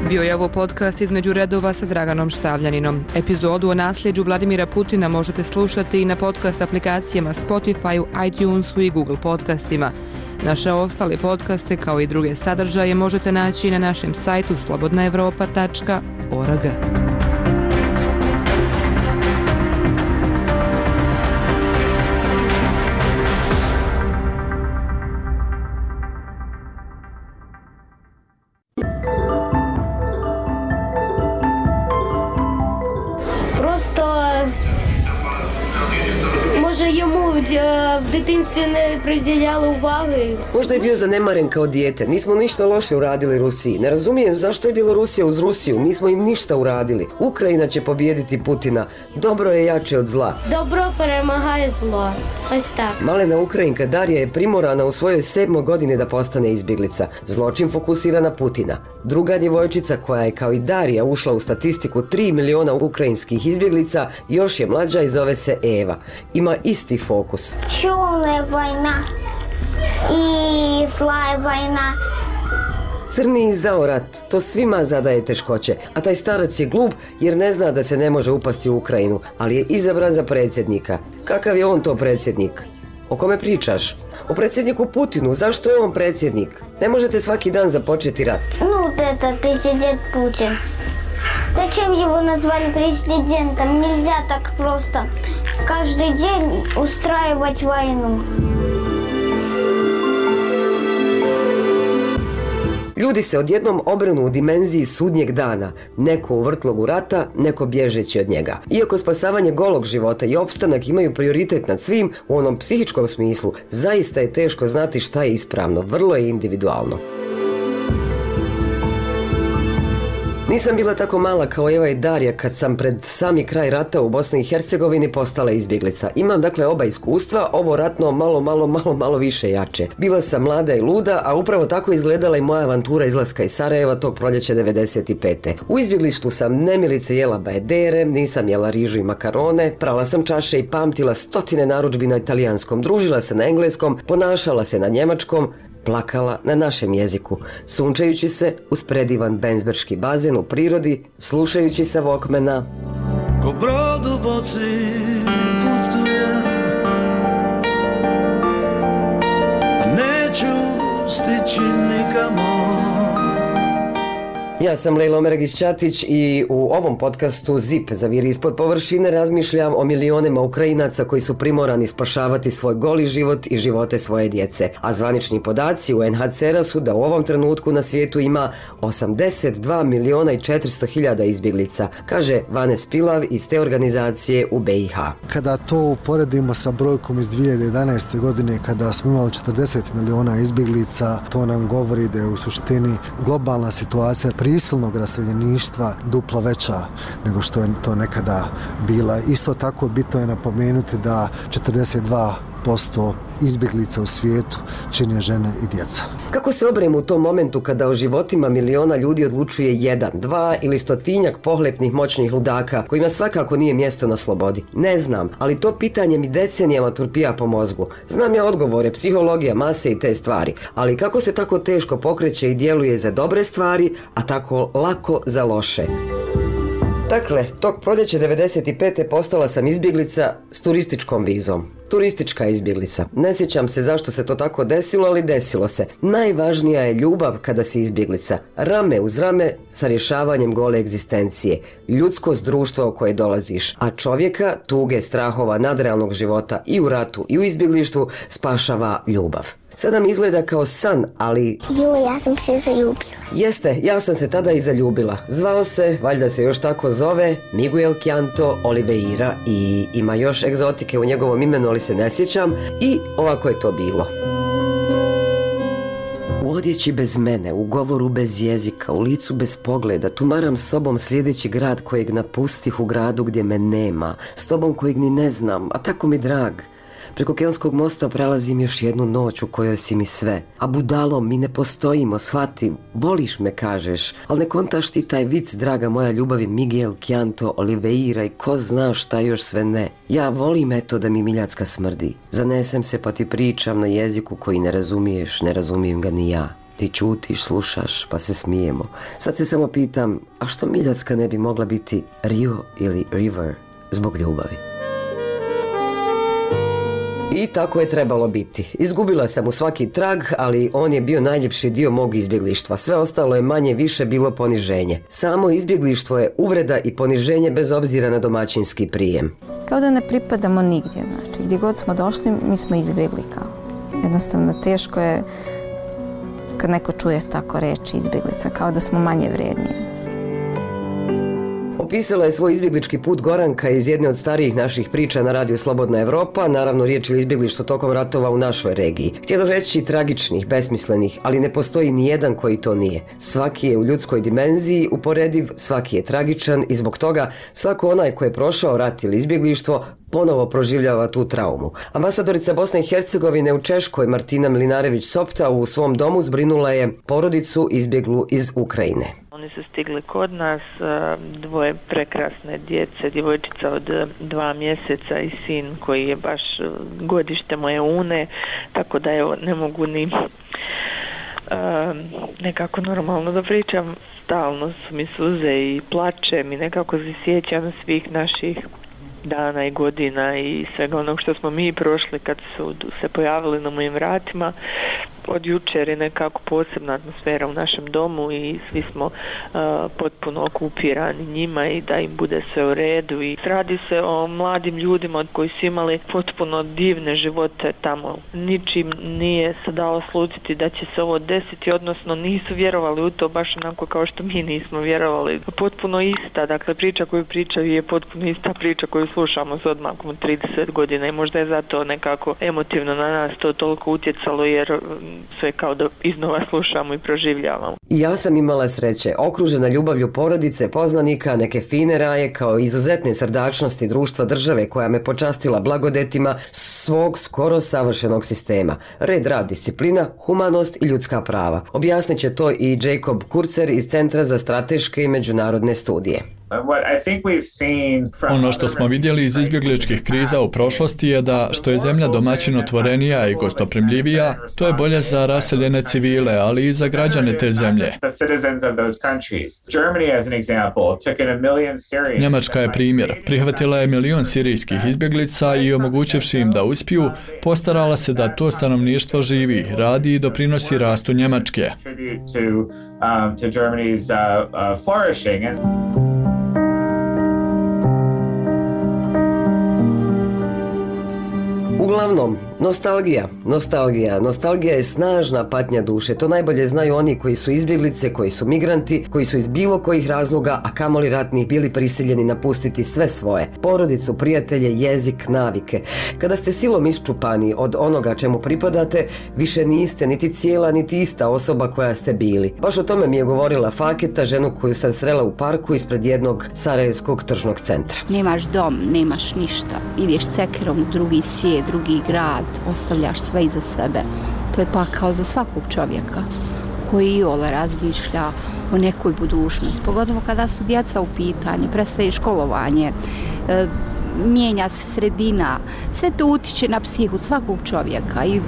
Speaker 1: Bio je ovo podcast Između redova sa Draganom Štavljaninom. Epizodu o nasljeđu Vladimira Putina možete slušati i na podcast aplikacijama Spotify, iTunesu i Google podcastima. Naše ostale podcaste kao i druge sadržaje možete naći na našem sajtu slobodna evropa tačka org.
Speaker 4: В дитинстві не приділяли уваги.
Speaker 13: Možda je bio zanemaren kao dijete. Nismo ništa loše uradili Rusiji. Ne razumijem zašto je bila Rusija uz Rusiju. Nismo im ništa uradili. Ukrajina će pobijediti Putina. Dobro je jače od zla.
Speaker 4: Dobro перемагає зло. Ось так.
Speaker 13: Malena Ukrajinka Darija je primorana u svojoj sedmoj godini da postane izbjeglica. Zločin fokusira na Putina. Druga djevojčica koja je kao i Darija ušla u statistiku tri miliona ukrajinskih izbjeglica još je mlađa i zove se Eva. Ima isti fokus.
Speaker 4: Čulna vojna i zla vojna.
Speaker 13: Crni zaorat, to svima zadaje teškoće, a taj starac je glup jer ne zna da se ne može upasti u Ukrajinu, ali je izabran za predsjednika. Kakav je on to predsjednik? O kome pričaš? O predsjedniku Putinu, zašto je on predsjednik? Ne možete svaki dan započeti rat.
Speaker 4: Ну, это президент Путин. Зачем его назвали президентом? Нельзя так просто каждый день устраивать войну.
Speaker 13: Ljudi se odjednom obrnu u dimenziji sudnjeg dana, neko u vrtlogu rata, neko bježeći od njega. Iako spasavanje golog života i opstanak imaju prioritet nad svim, u onom psihičkom smislu, zaista je teško znati šta je ispravno, vrlo je individualno. Nisam bila tako mala kao Eva i Darija kad sam pred sami kraj rata u Bosni i Hercegovini postala izbjeglica. Imam dakle oba iskustva, ovo ratno malo, malo, malo, malo više jače. Bila sam mlada i luda, a upravo tako izgledala i moja avantura izlaska iz Sarajeva tog proljeća devedeset pete. U izbjeglištu sam nemilice jela bajedere, nisam jela rižu i makarone, prala sam čaše i pamtila stotine narudžbi na italijanskom, družila se na engleskom, ponašala se na njemačkom, plakala na našem jeziku, sunčajući se uz predivan benzberški bazen u prirodi, slušajući se Walkmana.
Speaker 5: Ko brod u boci putujem, a neću stići nikamo.
Speaker 13: Ja sam Lejla Omeregić-Ćatić i u ovom podcastu Zip zaviri ispod površine razmišljam o milionima Ukrajinaca koji su primorani spašavati svoj goli život i živote svoje djece. A zvanični podaci u en ha ce er-a su da u ovom trenutku na svijetu ima osamdeset dva miliona i četiristo hiljada izbjeglica, kaže Vanes Pilav iz te organizacije u be i ha.
Speaker 7: Kada to uporedimo sa brojkom iz dvije hiljade jedanaeste. godine kada smo imali četrdeset miliona izbjeglica, to nam govori da je u suštini globalna situacija prisilnog raseljeništva duplo veća nego što je to nekada bila. Isto tako bitno je napomenuti da četrdeset dva posto izbjeglica u svijetu čine žene i djeca.
Speaker 13: Kako se obrem u tom momentu kada o životima miliona ljudi odlučuje jedan, dva ili stotinjak pohlepnih moćnih ludaka kojima svakako nije mjesto na slobodi? Ne znam, ali to pitanje mi decenijama turpija po mozgu. Znam ja odgovore, psihologija, mase i te stvari, ali kako se tako teško pokreće i djeluje za dobre stvari, a tako lako za loše? Dakle, tog proljeća devedeset pete postala sam izbjeglica s turističkom vizom. Turistička izbjeglica. Ne sjećam se zašto se to tako desilo, ali desilo se. Najvažnija je ljubav kada si izbjeglica. Rame uz rame sa rješavanjem gole egzistencije. Ljudskost društva u koje dolaziš. A čovjeka, tuge, strahova, nadrealnog života i u ratu i u izbjeglištvu spašava ljubav. Sada mi izgleda kao san, ali...
Speaker 4: Joj, ja sam se zaljubila.
Speaker 13: Jeste, ja sam se tada i zaljubila. Zvao se, valjda se još tako zove, Miguel Canto Oliveira i ima još egzotike u njegovom imenu, ali se ne sjećam. I ovako je to bilo. U odjeći bez mene, u govoru bez jezika, u licu bez pogleda, tumaram sobom sljedeći grad kojeg napustih u gradu gdje me nema, s tobom kojeg ni ne znam, a tako mi drag. Preko Kelskog mosta prelazim još jednu noć u kojoj si mi sve. A budalo, mi ne postojimo, shvati, voliš me kažeš, ali ne kontaš ti taj vic, draga moja ljubavi, Miguel Canto Oliveira i ko zna šta još sve ne. Ja volim eto da mi miljacka smrdi. Zanesem se pa ti pričam na jeziku koji ne razumiješ, ne razumijem ga ni ja. Ti čutiš, slušaš, pa se smijemo. Sad se samo pitam, a što Miljacka ne bi mogla biti Rio ili River zbog ljubavi? I tako je trebalo biti. Izgubila sam mu svaki trag, ali on je bio najljepši dio mog izbjeglištva. Sve ostalo je manje više bilo poniženje. Samo izbjeglištvo je uvreda i poniženje bez obzira na domaćinski prijem.
Speaker 6: Kao da ne pripadamo nigdje, znači gdje god smo došli mi smo izbjegli kao. Jednostavno teško je kad neko čuje tako reći izbjeglica, kao da smo manje vrijedni.
Speaker 13: Opisala je svoj izbjeglički put Goranka iz jedne od starijih naših priča na radiju Slobodna Evropa, naravno riječ je o izbjeglištvu tokom ratova u našoj regiji. Htjelo reći tragičnih, besmislenih, ali ne postoji ni jedan koji to nije. Svaki je u ljudskoj dimenziji uporediv, svaki je tragičan i zbog toga svako onaj ko je prošao rat ili izbjeglištvo ponovo proživljava tu traumu. Ambasadorica Bosne i Hercegovine u Češkoj Martina Mlinarević-Sopta u svom domu zbrinula je porodicu izbjeglu iz Ukrajine.
Speaker 8: Oni su stigli kod nas, dvoje prekrasne djece, djevojčica od dva mjeseca i sin koji je baš godište moje une, tako da evo ne mogu ni nekako normalno da pričam. Stalno su mi suze i plačem i nekako se sjećam svih naših dana i godina i svega onog što smo mi prošli kad su se pojavili na mojim vratima. Od jučer je nekako posebna atmosfera u našem domu i svi smo uh, potpuno okupirani njima i da im bude sve u redu. I radi se o mladim ljudima koji su imali potpuno divne živote tamo. Ničim nije se dalo slutiti da će se ovo desiti, odnosno nisu vjerovali u to baš onako kao što mi nismo vjerovali. Potpuno ista, dakle priča koju pričaju je potpuno ista priča koju slušamo s odmakom od trideset godina i možda je zato nekako emotivno na nas to toliko utjecalo jer sve kao da iznova slušamo i proživljavamo.
Speaker 13: I ja sam imala sreće, okružena ljubavlju porodice, poznanika, neke fine raje, kao izuzetne srdačnosti društva države koja me počastila blagodetima svog skoro savršenog sistema. Red, rad, disciplina, humanost i ljudska prava. Objasnit će to i Jacob Kurzer iz Centra za strateške i međunarodne studije.
Speaker 9: Ono što smo vidjeli iz izbjegličkih kriza u prošlosti je da što je zemlja domaćin otvorenija i gostoprimljivija, to je bolje za raseljene civile, ali i za građane te zemlje. Njemačka je primjer. Prihvatila je milion sirijskih izbjeglica i omogućivši im da uspiju, postarala se da to stanovništvo živi, radi i doprinosi rastu Njemačke.
Speaker 13: Uglavnom, nostalgija, nostalgija, nostalgija je snažna patnja duše. To najbolje znaju oni koji su izbjeglice, koji su migranti, koji su iz bilo kojih razloga, a kamoli ratnih, bili prisiljeni napustiti sve svoje. Porodicu, prijatelje, jezik, navike. Kada ste silom iščupani od onoga čemu pripadate, više niste niti cijela, niti ista osoba koja ste bili. Baš o tome mi je govorila Faketa, ženu koju sam srela u parku ispred jednog sarajevskog tržnog centra.
Speaker 22: Nemaš dom, nemaš ništa. Ideš cekerom u drugi svijet, drugi grad, ostavljaš sve iza sebe. To je pakao za svakog čovjeka koji iole razmišlja o nekoj budućnosti, pogotovo kada su djeca u pitanju, prestaje školovanje, e, mijenja se sredina, sve to utiče na psihu svakog čovjeka i,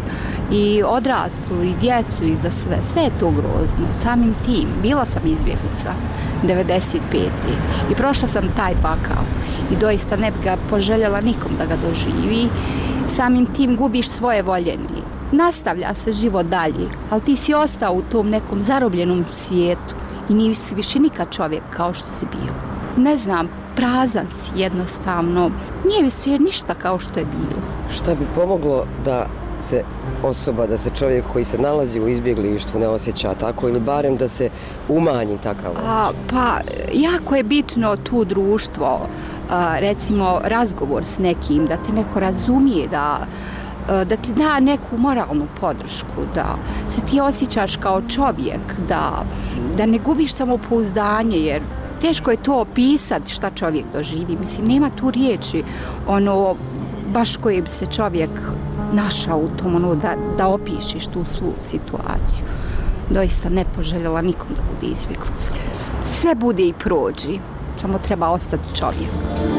Speaker 22: i odrastu i djecu i za sve, sve je to grozno. Samim tim, bila sam izbjeglica devedeset pete i prošla sam taj pakao i doista ne bi ga poželjela nikom da ga doživi. Samim tim gubiš svoje voljeni. Nastavlja se život dalje, ali ti si ostao u tom nekom zarobljenom svijetu i nisi više nikad čovjek kao što si bio. Ne znam, prazan si jednostavno, nije više ništa kao što je bilo.
Speaker 13: Šta bi pomoglo da se osoba, da se čovjek koji se nalazi u izbjeglištvu ne osjeća tako ili barem da se umanji takav osjećaj?
Speaker 22: A, pa, jako je bitno tu društvo, a, recimo razgovor s nekim, da te neko razumije, da da ti da neku moralnu podršku, da se ti osjećaš kao čovjek, da, da ne gubiš samopouzdanje, jer teško je to opisati šta čovjek doživi. Mislim, nema tu riječi, ono, baš koje bi se čovjek našao u tom, ono, da, da opišeš tu svu situaciju. Doista ne poželjela nikom da bude izbjeglica. Sve bude i prođi, samo treba ostati čovjek.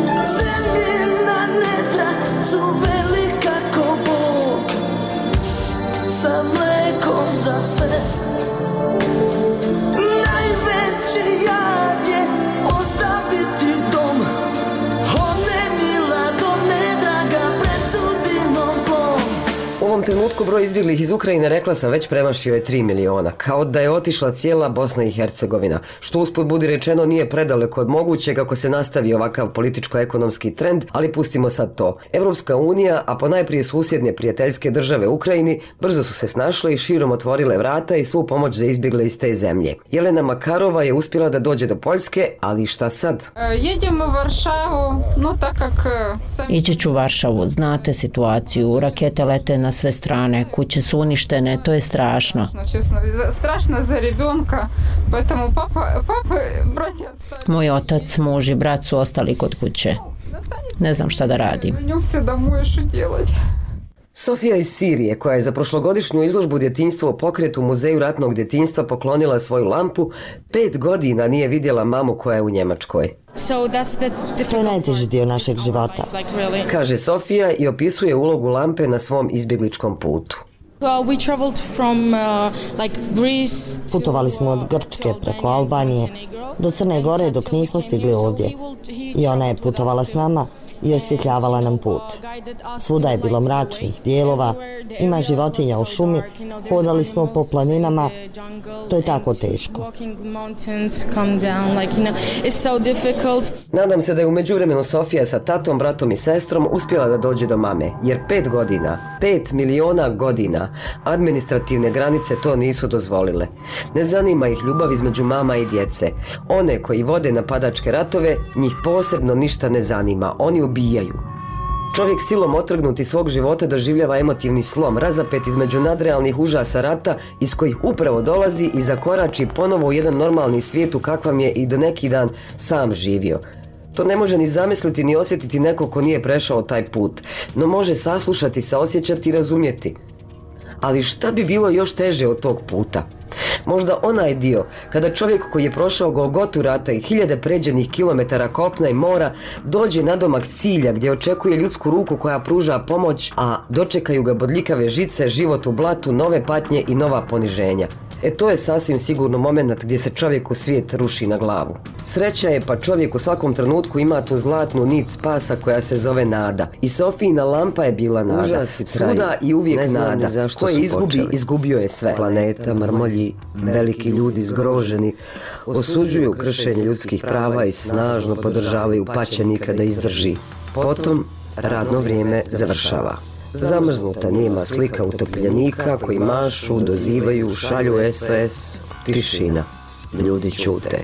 Speaker 5: Zemljina nedra su velika ko Bog, sa mlekom za sve. Najveći jad je ostaviti dom, one mila do nedraga pred sudbinom zlom.
Speaker 13: U ovom trenutku broj izbjeglih iz Ukrajine, rekla sam, već premašio je tri miliona, kao da je otišla cijela Bosna i Hercegovina, što usput budi rečeno nije predaleko od mogućeg ako se nastavi ovakav političko-ekonomski trend, ali pustimo sad to. Evropska unija, a ponajprije susjedne prijateljske države Ukrajini, brzo su se snašle i širom otvorile vrata i svu pomoć za izbjegle iz te zemlje. Jelena Makarova je uspjela da dođe do Poljske, ali šta sad?
Speaker 2: Jedemo u Varšavu, no tak kak sam...
Speaker 10: Ići ću u Varšavu, znate situaciju, rakete lete na sve strane, kuće su uništene, to je strašno.
Speaker 2: Česno, strašno za rебенка, поэтому papa, papa, bratja...
Speaker 10: Moj otac, muž i brat su ostali kod kuće. Ne znam šta da radim.
Speaker 13: Sofija iz Sirije, koja je za prošlogodišnju izložbu djetinjstva u pokretu Muzeju ratnog djetinjstva poklonila svoju lampu, pet godina nije vidjela mamu koja je u Njemačkoj.
Speaker 11: To je najteži dio našeg života,
Speaker 13: kaže Sofija i opisuje ulogu lampe na svom izbjegličkom putu.
Speaker 11: Putovali smo od Grčke preko Albanije do Crne Gore dok nismo stigli ovdje. I ona je putovala s nama i osvjetljavala nam put. Svuda je bilo mračnih dijelova, ima životinja u šumi, hodali smo po planinama, to je tako teško.
Speaker 13: Nadam se da je u međuvremenu Sofija sa tatom, bratom i sestrom uspjela da dođe do mame, jer pet godina, pet miliona godina, administrativne granice to nisu dozvolile. Ne zanima ih ljubav između mama i djece. One koji vode napadačke ratove, njih posebno ništa ne zanima, oni ubijaju. Čovjek silom otrgnut iz svog života doživljava emotivni slom, razapet između nadrealnih užasa rata iz kojih upravo dolazi i zakorači ponovo u jedan normalni svijet u kakvam je i do neki dan sam živio. To ne može ni zamisliti ni osjetiti neko ko nije prešao taj put, no može saslušati, saosjećati i razumjeti. Ali šta bi bilo još teže od tog puta? Možda onaj dio kada čovjek koji je prošao Golgotu rata i hiljade pređenih kilometara kopna i mora dođe nadomak cilja gdje očekuje ljudsku ruku koja pruža pomoć, a dočekaju ga bodljikave žice, život u blatu, nove patnje i nova poniženja. E to je sasvim sigurno moment gdje se čovjeku svijet ruši na glavu. Sreća je pa čovjek u svakom trenutku ima tu zlatnu nit spasa koja se zove nada. I Sofijina lampa je bila nada. Užasi svuda i uvijek nada. Ko je izgubi, izgubio je sve. Planeta mrmolji, veliki ljudi zgroženi, osuđuju kršenje ljudskih prava i snažno podržavaju paćenika da izdrži. Potom radno vrijeme završava. Zamrznuta nijema slika utopljenika koji mašu, dozivaju, šalju S O S, tišina. Ljudi ćute.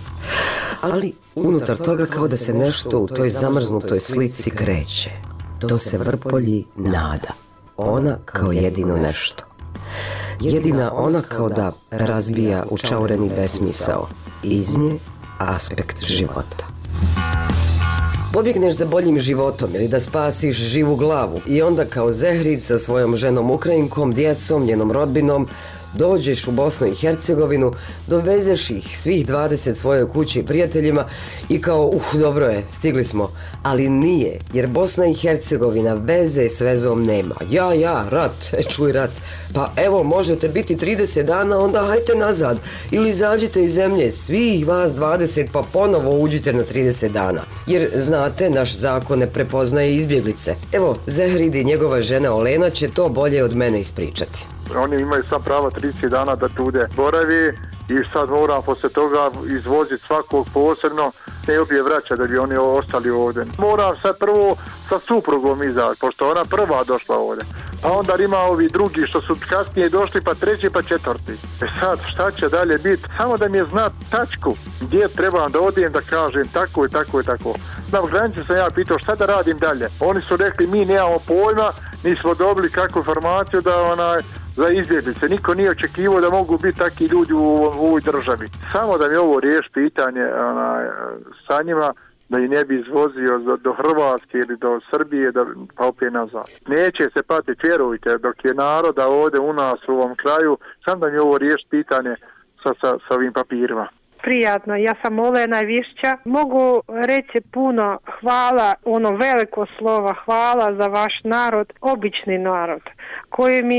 Speaker 13: Ali unutar toga kao da se nešto u toj zamrznutoj slici kreće. To se vrpolji nada. Ona kao jedino nešto. Jedina ona kao da razbija učaureni besmisao. Iz nje aspekt života. Pobjegneš za boljim životom ili da spasiš živu glavu i onda kao Zehrid sa svojom ženom Ukrajinkom, djecom, njenom rodbinom dođeš u Bosnu i Hercegovinu, dovezeš ih svih dvadeset svojoj kući i prijateljima i kao, uh, dobro je, stigli smo. Ali nije, jer Bosna i Hercegovina veze s vezom nema. Ja, ja, rat, e, čuj rat. Pa evo, možete biti trideset dana, onda hajte nazad. Ili izađite iz zemlje, svih vas dvadeset, pa ponovo uđite na trideset dana. Jer, znate, naš zakon ne prepoznaje izbjeglice. Evo, Zehrid i njegova žena Olena će to bolje od mene ispričati.
Speaker 12: Oni imaju sad prava trideset dana da tude boravi i sad moram poslije toga izvoziti svakog posebno, ne obje vraća da bi oni ostali ovdje. Moram sad prvo sa suprugom izaći, pošto ona prva došla ovdje. A onda ima ovi drugi što su kasnije došli, pa treći, pa četvrti. E sad, šta će dalje biti? Samo da mi je znat tačku gdje trebam da odijem, da kažem tako i tako i tako. Na granici sam ja pitao šta da radim dalje. Oni su rekli mi nemamo pojma, nismo dobili kakvu informaciju da onaj za izbjeglice. Niko nije očekivao da mogu biti takvi ljudi u, u ovoj državi. Samo da mi ovo riješi pitanje onaj, sa njima, da ih ne bi izvozio do, do Hrvatske ili do Srbije, da, pa opet nazad. Neće se patiti, vjerujte, dok je naroda ovdje u nas u ovom kraju, sam da mi ovo riješi pitanje sa, sa, sa ovim papirima.
Speaker 14: Prijatno, ja sam Olena Višća. Mogu reći puno hvala, ono veliko slova, hvala za vaš narod, obični narod, koji mi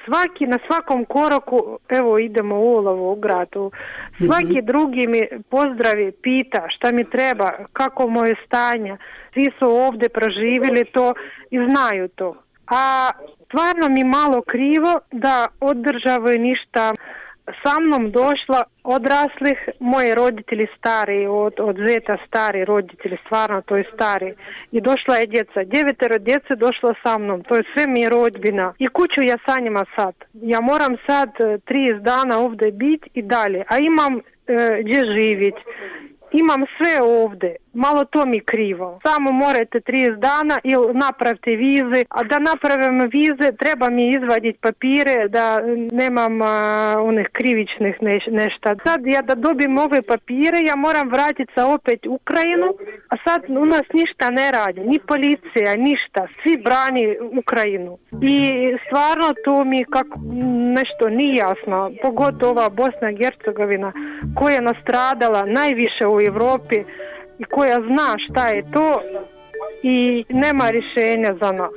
Speaker 14: svaki, na svakom koraku, evo idemo u Ulovo, u gradu, svaki mm-hmm. drugi mi pozdravi, pita šta mi treba, kako moje stanje, svi su ovdje proživjeli to i znaju to. A stvarno mi malo krivo da od države ništa. Sa mnom došla odraslih, moji roditelji stari, od, od zeta stari roditelji, stvarno to je stari. I došla je djeca, devetero djece došla sa mnom, to je sve mi je rodbina. I kuću ja sa njima sad. Ja moram sad trideset dana ovdje biti i dalje, a imam e, gdje živjeti. Imam sve ovdje, malo to mi krivo. Samo morate trideset dana ili napravite vize, a da napravim vize treba mi izvaditi papire da nemam uh, onih krivičnih neš, nešta. Sad ja da dobijem ove papire, ja moram vratiti se opet u Ukrajinu, a sad u nas ništa ne radi, ni policija, ništa, svi brani Ukrajinu. I stvarno to mi kako nešto nije jasno, pogotovo ova Bosna i Hercegovina koja je nastradala najviše u Europi i koja zna šta je to i nema rješenja za nas.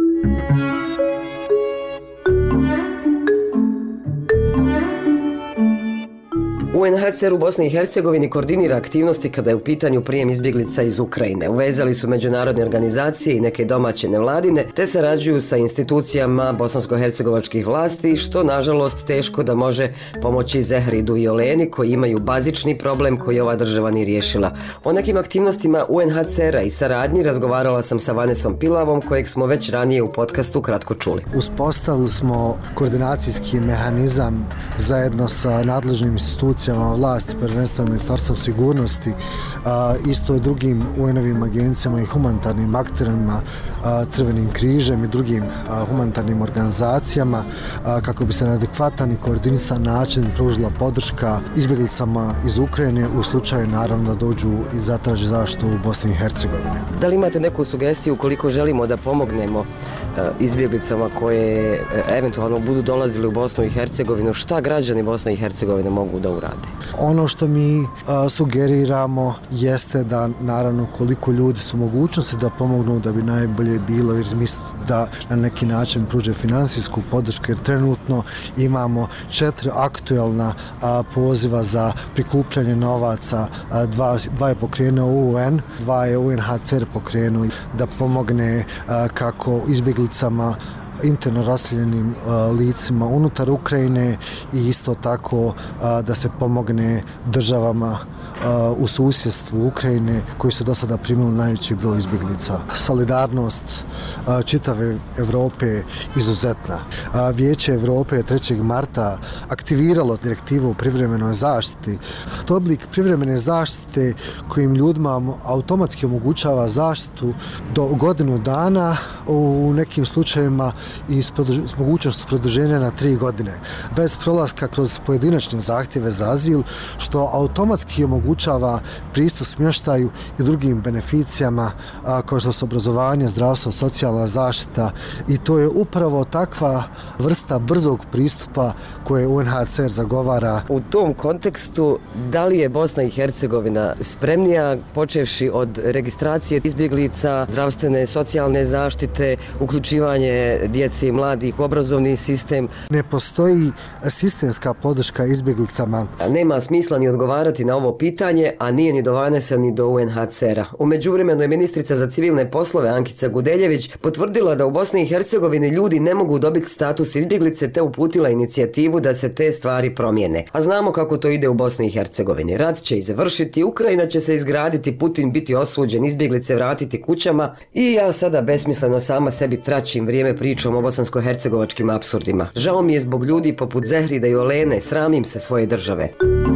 Speaker 13: U en ha ce er u Bosni i Hercegovini koordinira aktivnosti kada je u pitanju prijem izbjeglica iz Ukrajine. Uvezali su međunarodne organizacije i neke domaće nevladine, te sarađuju sa institucijama bosansko-hercegovačkih vlasti, što nažalost teško da može pomoći Zehridu i Oleni koji imaju bazični problem koji ova država nije riješila. O nekim aktivnostima u en ha ce era i saradnji razgovarala sam sa Vanesom Pilavom, kojeg smo već ranije u podcastu kratko čuli.
Speaker 7: Uspostavili smo koordinacijski mehanizam zajedno sa nadležnim institucijama vlasti, prvenstveno Ministarstvo sigurnosti, a, isto i drugim u en-ovim agencijama i humanitarnim akterima, a, Crvenim križem i drugim a, humanitarnim organizacijama, a, kako bi se na adekvatan i koordinisan način pružila podrška izbjeglicama iz Ukrajine u slučaju naravno da dođu i zatraže zaštitu u Bosni i Hercegovini.
Speaker 13: Da li imate neku sugestiju ukoliko želimo da pomognemo izbjeglicama koje eventualno budu dolazili u Bosnu i Hercegovinu, šta građani Bosne i Hercegovine mogu da urade?
Speaker 7: Ono što mi a, sugeriramo jeste da naravno koliko ljudi su mogućnosti da pomognu, da bi najbolje bilo jer misli da na neki način pruže finansijsku podršku jer trenutno imamo četiri aktuelna a, poziva za prikupljanje novaca, a, dva, dva je pokrenuo u en, dva je u en ha ce er pokrenuo da pomogne a, kako izbjeglicama interno raseljenim uh, licima unutar Ukrajine i isto tako uh, da se pomogne državama uh, u susjedstvu Ukrajine koji su do sada primili najveći broj izbjeglica. Solidarnost uh, čitave Evrope je izuzetna. Uh, Vijeće Evrope je trećeg marta aktiviralo direktivu o privremenoj zaštiti. To oblik privremene zaštite kojim ljudima automatski omogućava zaštitu do godinu dana, u nekim slučajevima i s, produž, s mogućnosti produženja na tri godine, bez prolaska kroz pojedinačne zahtjeve za azil, što automatski omogućava pristup smještaju i drugim beneficijama a, kao što su obrazovanje, zdravstvo, socijalna zaštita i to je upravo takva vrsta brzog pristupa koje u en ha ce er zagovara.
Speaker 13: U tom kontekstu, da li je Bosna i Hercegovina spremnija, počevši od registracije izbjeglica, zdravstvene, socijalne zaštite, uključivanje djece i mladih u obrazovni sistem?
Speaker 7: Ne postoji sistemska podrška izbjeglicama.
Speaker 13: Nema smisla ni odgovarati na ovo pitanje, a nije ni do Vanesa ni do u en ha ce era. U međuvremenu je ministrica za civilne poslove Ankica Gudeljević potvrdila da u Bosni i Hercegovini ljudi ne mogu dobiti status izbjeglice te uputila inicijativu da se te stvari promijene. A znamo kako to ide u Bosni i Hercegovini. Rat će i završiti, Ukrajina će se izgraditi, Putin biti osuđen, izbjeglice vratiti kućama i ja sada besmisleno sama sebi tračim vrijeme pričom o bosansko-hercegovačkim apsurdima. Žao mi je zbog ljudi poput Zehrida i Olene, sramim se svoje države.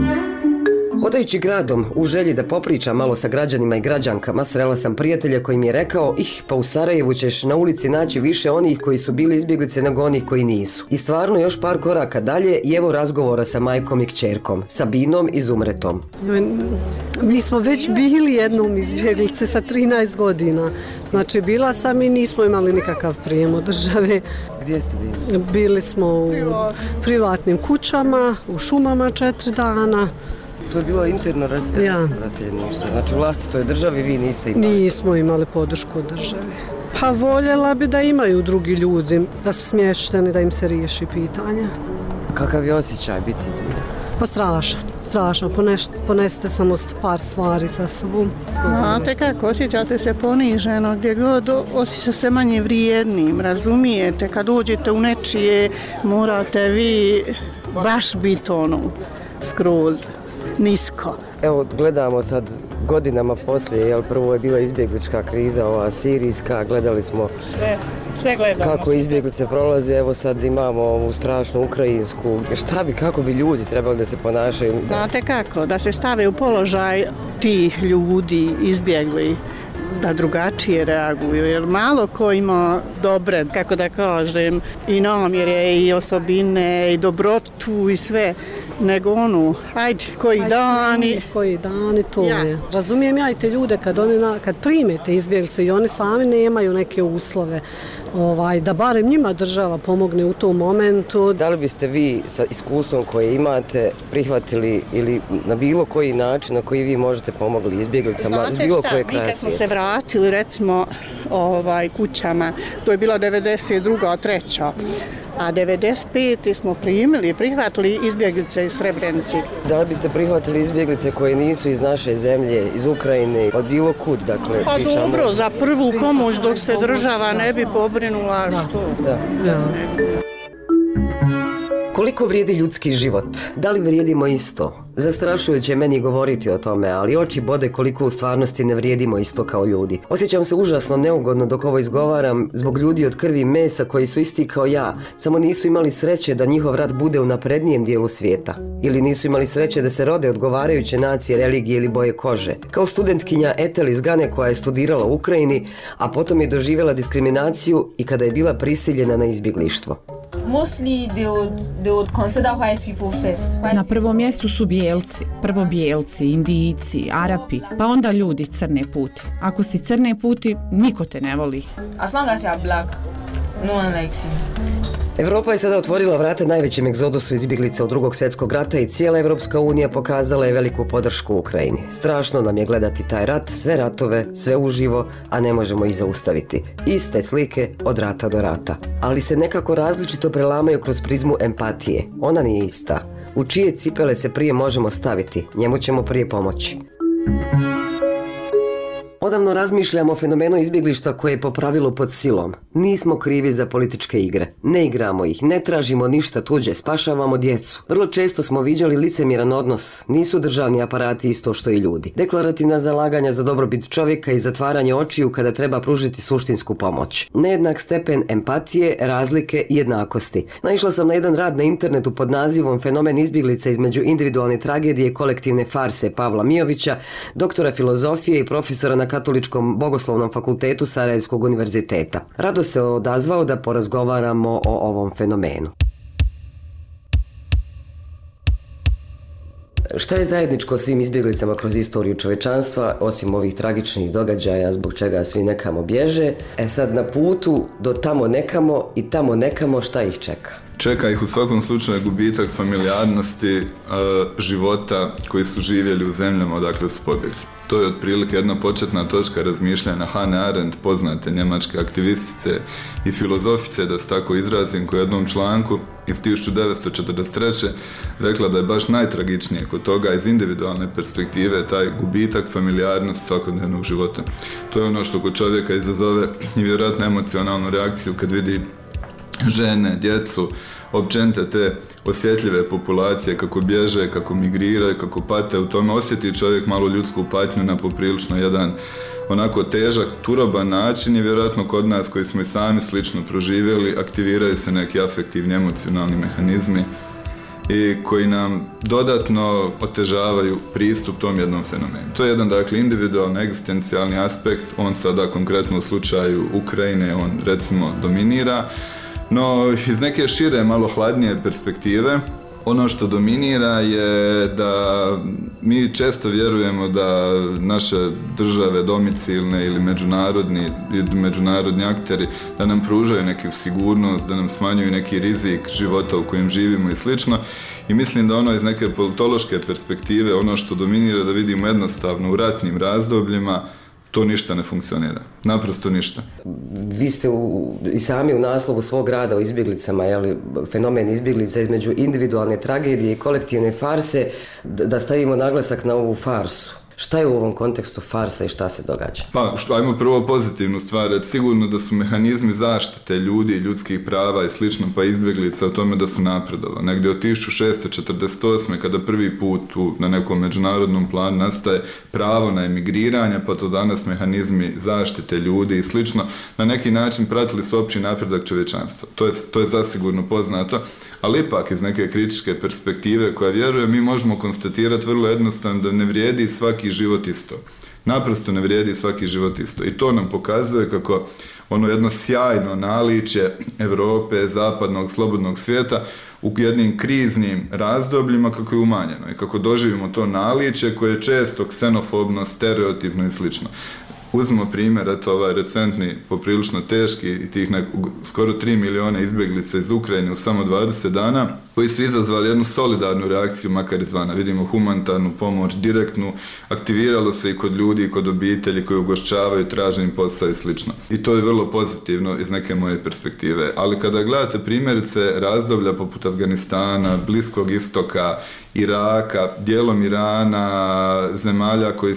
Speaker 13: Hodajući gradom, u želji da popričam malo sa građanima i građankama, srela sam prijatelja koji mi je rekao: ih, pa u Sarajevu ćeš na ulici naći više onih koji su bili izbjeglice nego onih koji nisu. I stvarno još par koraka dalje i evo razgovora sa majkom i kćerkom, Sabinom i Zumretom.
Speaker 16: Mi smo već bili jednom izbjeglice sa trinaest godina. Znači bila sam i nismo imali nikakav prijem od države.
Speaker 13: Gdje ste bili?
Speaker 16: Bili smo u privatnim kućama, u šumama četiri dana.
Speaker 13: To je bilo interno raseljeništvo, ja. Znači u vlastitoj državi vi niste imali?
Speaker 16: Nismo imali podršku od države. Pa voljela bi da imaju drugi ljudi, da su smješteni, da im se riješi pitanje.
Speaker 13: Kakav je osjećaj biti izbjeglica?
Speaker 16: Pa strašan, strašno. Ponest, ponesete samo par stvari sa sobom.
Speaker 17: Znate kako, osjećate se poniženo gdje god, osjeća se manje vrijednim, razumijete? Kad uđete u nečije, morate vi baš biti ono, skroz, nisko.
Speaker 13: Evo, gledamo sad godinama poslije, jel prvo je bila izbjeglička kriza, ova sirijska, gledali smo
Speaker 17: sve, sve gledamo.
Speaker 13: Kako izbjeglice prolaze, evo sad imamo ovu strašnu ukrajinsku. Šta bi, kako bi ljudi trebali da se ponašaju?
Speaker 17: Znate kako, da se stave u položaj tih ljudi izbjegli, da drugačije reaguju, jer malo ko ima dobre, kako da kažem, i namjere, i osobine, i dobrotu, i sve, nego onu, hajde, koji
Speaker 16: Ajde,
Speaker 17: dani.
Speaker 16: Koji dani, to
Speaker 17: ja.
Speaker 16: je. Razumijem ja i te ljude kad, oni na, kad primete izbjeglice i oni sami nemaju neke uslove, ovaj, da barem njima država pomogne u tom momentu.
Speaker 13: Da li biste vi sa iskustvom koje imate prihvatili ili na bilo koji način na koji vi možete pomogli izbjeglicama s bilo koje kraja
Speaker 17: mi kad smo se vratili recimo ovaj, kućama, to je bila devedeset druga treća a devedeset pete smo primili, prihvatili izbjeglice iz Srebrenice.
Speaker 13: Da li biste prihvatili izbjeglice koje nisu iz naše zemlje, iz Ukrajine, od bilo kud, dakle?
Speaker 17: Pa
Speaker 13: pričamo...
Speaker 17: dobro, za prvu pomoć dok se država ne bi pobrinula, što?
Speaker 13: Da. Da. Koliko vrijedi ljudski život? Da li vrijedimo isto? Zastrašujuće je meni govoriti o tome, ali oči bode koliko u stvarnosti ne vrijedimo isto kao ljudi. Osjećam se užasno neugodno dok ovo izgovaram zbog ljudi od krvi i mesa koji su isti kao ja, samo nisu imali sreće da njihov rat bude u naprednijem dijelu svijeta. Ili nisu imali sreće da se rode odgovarajuće nacije, religije ili boje kože. Kao studentkinja Etel iz Gane koja je studirala u Ukrajini, a potom je doživjela diskriminaciju i kada je bila prisiljena na izbjeglištvo.
Speaker 18: Mostly they would, they would consider white people first. White
Speaker 19: Na prvom mjestu su bijelci, prvo bijelci, Indijci, Arapi, pa onda ljudi crne puti. Ako si crne puti, niko te ne voli.
Speaker 18: As long as you are black, no one likes you.
Speaker 13: Evropa je sada otvorila vrata najvećem egzodusu izbjeglica od drugog svjetskog rata i cijela Evropska unija pokazala je veliku podršku Ukrajini. Strašno nam je gledati taj rat, sve ratove, sve uživo, a ne možemo ih zaustaviti. Iste slike od rata do rata. Ali se nekako različito prelamaju kroz prizmu empatije. Ona nije ista. U čije cipele se prije možemo staviti, njemu ćemo prije pomoći. Odavno razmišljamo o fenomenu izbjeglištva koje je po pravilu pod silom. Nismo krivi za političke igre. Ne igramo ih, ne tražimo ništa tuđe, spašavamo djecu. Vrlo često smo viđali licemjeran odnos. Nisu državni aparati isto što i ljudi. Deklarativna zalaganja za dobrobit čovjeka i zatvaranje očiju kada treba pružiti suštinsku pomoć. Nejednak stepen empatije, razlike i jednakosti. Naišla sam na jedan rad na internetu pod nazivom Fenomen izbjeglica između individualne tragedije i kolektivne farse Pavla Mijovića, doktora filozofije i profesora na Katoličkom bogoslovnom fakultetu Sarajevskog univerziteta. Rado se odazvao da porazgovaramo o ovom fenomenu. Šta je zajedničko svim izbjeglicama kroz istoriju čovečanstva, osim ovih tragičnih događaja zbog čega svi nekamo bježe? E sad na putu do tamo nekamo i tamo nekamo šta ih čeka?
Speaker 20: Čeka ih u svakom slučaju gubitak familijarnosti, života koji su živjeli u zemljama odakle su pobjegli. To je otprilike jedna početna točka razmišljanja Hannah Arendt, poznate njemačke aktivistice i filozofice, da se tako izrazim, koja u jednom članku iz tisuću devetsto četrdeset treće rekla da je baš najtragičnije kod toga iz individualne perspektive taj gubitak familijarnosti svakodnevnog života. To je ono što kod čovjeka izazove i vjerojatno emocionalnu reakciju kad vidi žene, djecu, općenite te osjetljive populacije kako bježe, kako migriraju, kako pate. U tome osjeti čovjek malo ljudsku patnju na poprilično jedan onako težak, turoban način i vjerojatno kod nas koji smo i sami slično proživjeli aktiviraju se neki afektivni, emocionalni mehanizmi i koji nam dodatno otežavaju pristup tom jednom fenomenu. To je jedan, dakle, individualni, egzistencijalni aspekt, on sada konkretno u slučaju Ukrajine, on recimo dominira. No, iz neke šire, malo hladnije perspektive, ono što dominira je da mi često vjerujemo da naše države domicilne ili međunarodni, međunarodni akteri da nam pružaju neku sigurnost, da nam smanjuju neki rizik života u kojem živimo i slično. I mislim da ono iz neke politološke perspektive, ono što dominira da vidimo jednostavno u ratnim razdobljima, to ništa ne funkcionira. Naprosto ništa.
Speaker 13: Vi ste u, i sami u naslovu svog rada o izbjeglicama, jeli, fenomen izbjeglica između individualne tragedije i kolektivne farse, da stavimo naglasak na ovu farsu. Šta je u ovom kontekstu farsa i šta se događa?
Speaker 20: Pa, što, ajmo prvo pozitivnu stvar. Sigurno da su mehanizmi zaštite ljudi, ljudskih prava i slično, pa izbjeglica o tome da su napredovali. Negdje od tisuću šesto četrdeset osme kada prvi put u, na nekom međunarodnom planu nastaje pravo na emigriranje, pa to danas mehanizmi zaštite ljudi i slično, na neki način pratili su opći napredak čovječanstva. To je, to je zasigurno poznato, ali ipak iz neke kritičke perspektive koja vjeruje, mi možemo konstatirati vrlo jednostavno da ne vrijedi svaki život isto. Naprosto ne vrijedi svaki život isto. I to nam pokazuje kako ono jedno sjajno naličje Europe, zapadnog, slobodnog svijeta u jednim kriznim razdobljima kako je umanjeno i kako doživimo to naličje koje je često ksenofobno, stereotipno i slično. Uzmimo primjer, eto ovaj recentni, poprilično teški i tih nekog, skoro tri miliona izbjeglica iz Ukrajine u samo dvadeset dana, koji su izazvali jednu solidarnu reakciju, makar izvana. Vidimo humanitarnu pomoć, direktnu, aktiviralo se i kod ljudi i kod obitelji koji ugošćavaju, traže im posao i slično. I to je vrlo pozitivno iz neke moje perspektive. Ali kada gledate primjerice razdoblja poput Afganistana, Bliskog istoka, Iraka, dijelom Irana, zemalja koji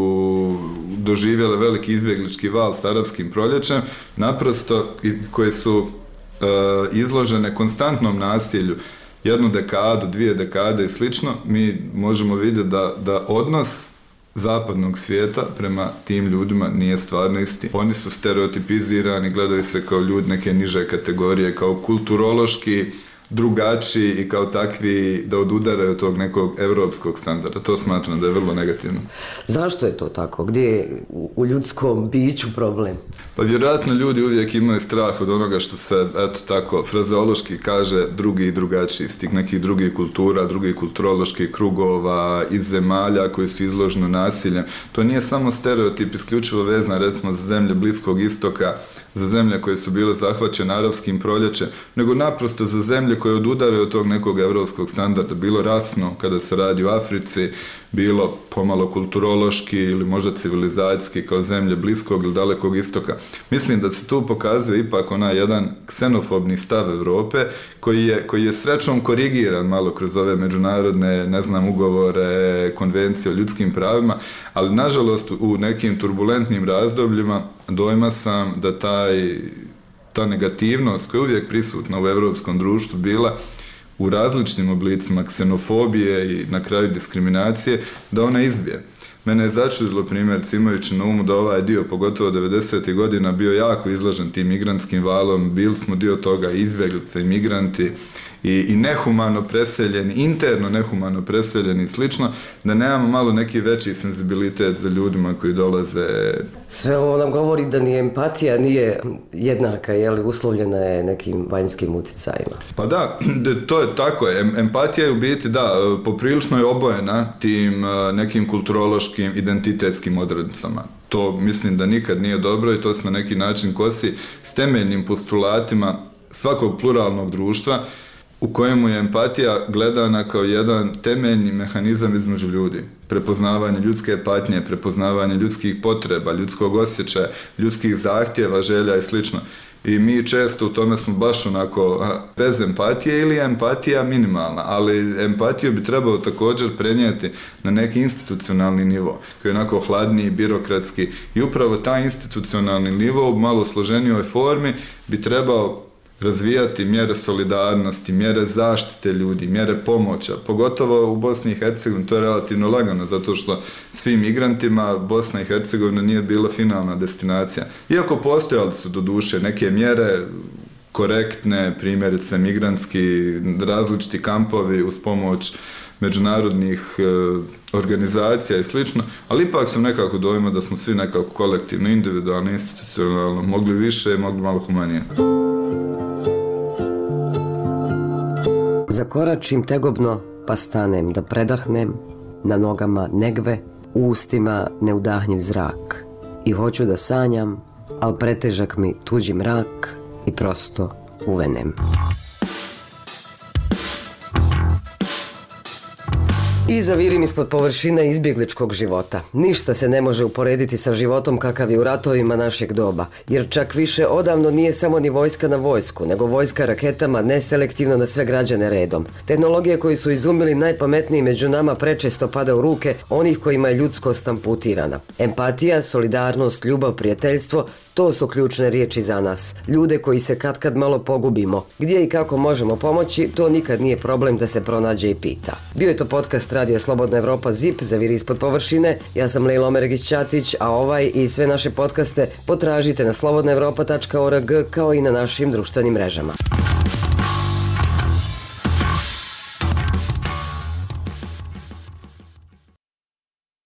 Speaker 20: su doživjele veliki izbjeglički val s arapskim proljećem, naprosto koje su e, izložene konstantnom nasilju, jednu dekadu, dvije dekade i slično, mi možemo vidjeti da, da odnos zapadnog svijeta prema tim ljudima nije stvarno isti. Oni su stereotipizirani, gledaju se kao ljudi neke niže kategorije, kao kulturološki drugačiji i kao takvi da odudaraju od tog nekog europskog standarda. To smatram da je vrlo negativno.
Speaker 13: Zašto je to tako? Gdje je u ljudskom biću problem?
Speaker 20: Pa vjerojatno ljudi uvijek imaju strah od onoga što se, eto tako, frazeološki kaže drugi i drugačiji, iz tih nekih drugih kultura, drugih kulturoloških krugova, iz zemalja koji su izloženi nasiljem. To nije samo stereotip isključivo vezan, recimo, za zemlje Bliskog istoka, za zemlje koje su bile zahvaćene arapskim proljećem, nego naprosto za zemlje koje odudaraju od tog nekog evropskog standarda, bilo rasno kada se radi u Africi, bilo pomalo kulturološki ili možda civilizacijski kao zemlje Bliskog ili Dalekog istoka. Mislim da se tu pokazuje ipak onaj jedan ksenofobni stav Europe koji je, koji je srećom korigiran malo kroz ove međunarodne, ne znam, ugovore, konvencije o ljudskim pravima, ali nažalost u nekim turbulentnim razdobljima dojma sam da taj, ta negativnost koja je uvijek prisutna u europskom društvu bila u različitim oblicima ksenofobije i na kraju diskriminacije, da ona izbije. Mene je začudilo primjer, imajući na umu da ovaj dio, pogotovo devedesetih godina, bio jako izložen tim migrantskim valom, bili smo dio toga, izbjeglice, imigranti i, i nehumano preseljeni, interno nehumano preseljeni i slično, da nemamo malo neki veći senzibilitet za ljudima koji dolaze.
Speaker 13: Sve ovo nam govori da ni empatija nije jednaka, je li uslovljena je nekim vanjskim utjecajima.
Speaker 20: Pa da, to je tako. Empatija je u biti, da, poprilično je obojena tim nekim kulturološkim, identitetskim odrednicama. To mislim da nikad nije dobro i to se na neki način kosi s temeljnim postulatima svakog pluralnog društva u kojemu je empatija gledana kao jedan temeljni mehanizam između ljudi. Prepoznavanje ljudske patnje, prepoznavanje ljudskih potreba, ljudskog osjećaja, ljudskih zahtjeva, želja i slično. I mi često u tome smo baš onako bez empatije ili empatija minimalna, ali empatiju bi trebalo također prenijeti na neki institucionalni nivo, koji je onako hladniji, birokratski, i upravo taj institucionalni nivo u malo složenijoj formi bi trebao razvijati mjere solidarnosti, mjere zaštite ljudi, mjere pomoća, pogotovo u Bosni i Hercegovini. To je relativno lagano, zato što svim migrantima Bosna i Hercegovina nije bila finalna destinacija. Iako postojali su do duše neke mjere korektne, primjerice migrantski, različiti kampovi uz pomoć međunarodnih e, organizacija i slično, ali ipak sam nekako dojma da smo svi nekako kolektivno, individualno, institucionalno mogli više i mogli malo humanije.
Speaker 13: Zakoračim tegobno, pa stanem da predahnem, na nogama negve, u ustima neudahnjiv zrak. I hoću da sanjam, al pretežak mi tuđi mrak i prosto uvenem. I zavirim ispod površine izbjegličkog života. Ništa se ne može uporediti sa životom kakav je u ratovima našeg doba, jer čak više odavno nije samo ni vojska na vojsku, nego vojska raketama neselektivno na sve građane redom. Tehnologije koje su izumili najpametniji među nama prečesto pada u ruke onih kojima je ljudskost amputirana. Empatija, solidarnost, ljubav, prijateljstvo, to su ključne riječi za nas. Ljude koji se katkad malo pogubimo. Gdje i kako možemo pomoći, to nikad nije problem da se pronađe i pita. Bio je to podcast Radio Slobodna Evropa Z I P, Zaviri ispod površine. Ja sam Lejla Omeregić-Ćatić, a ovaj i sve naše podcaste potražite na slobodna evropa tačka org kao i na našim društvenim mrežama.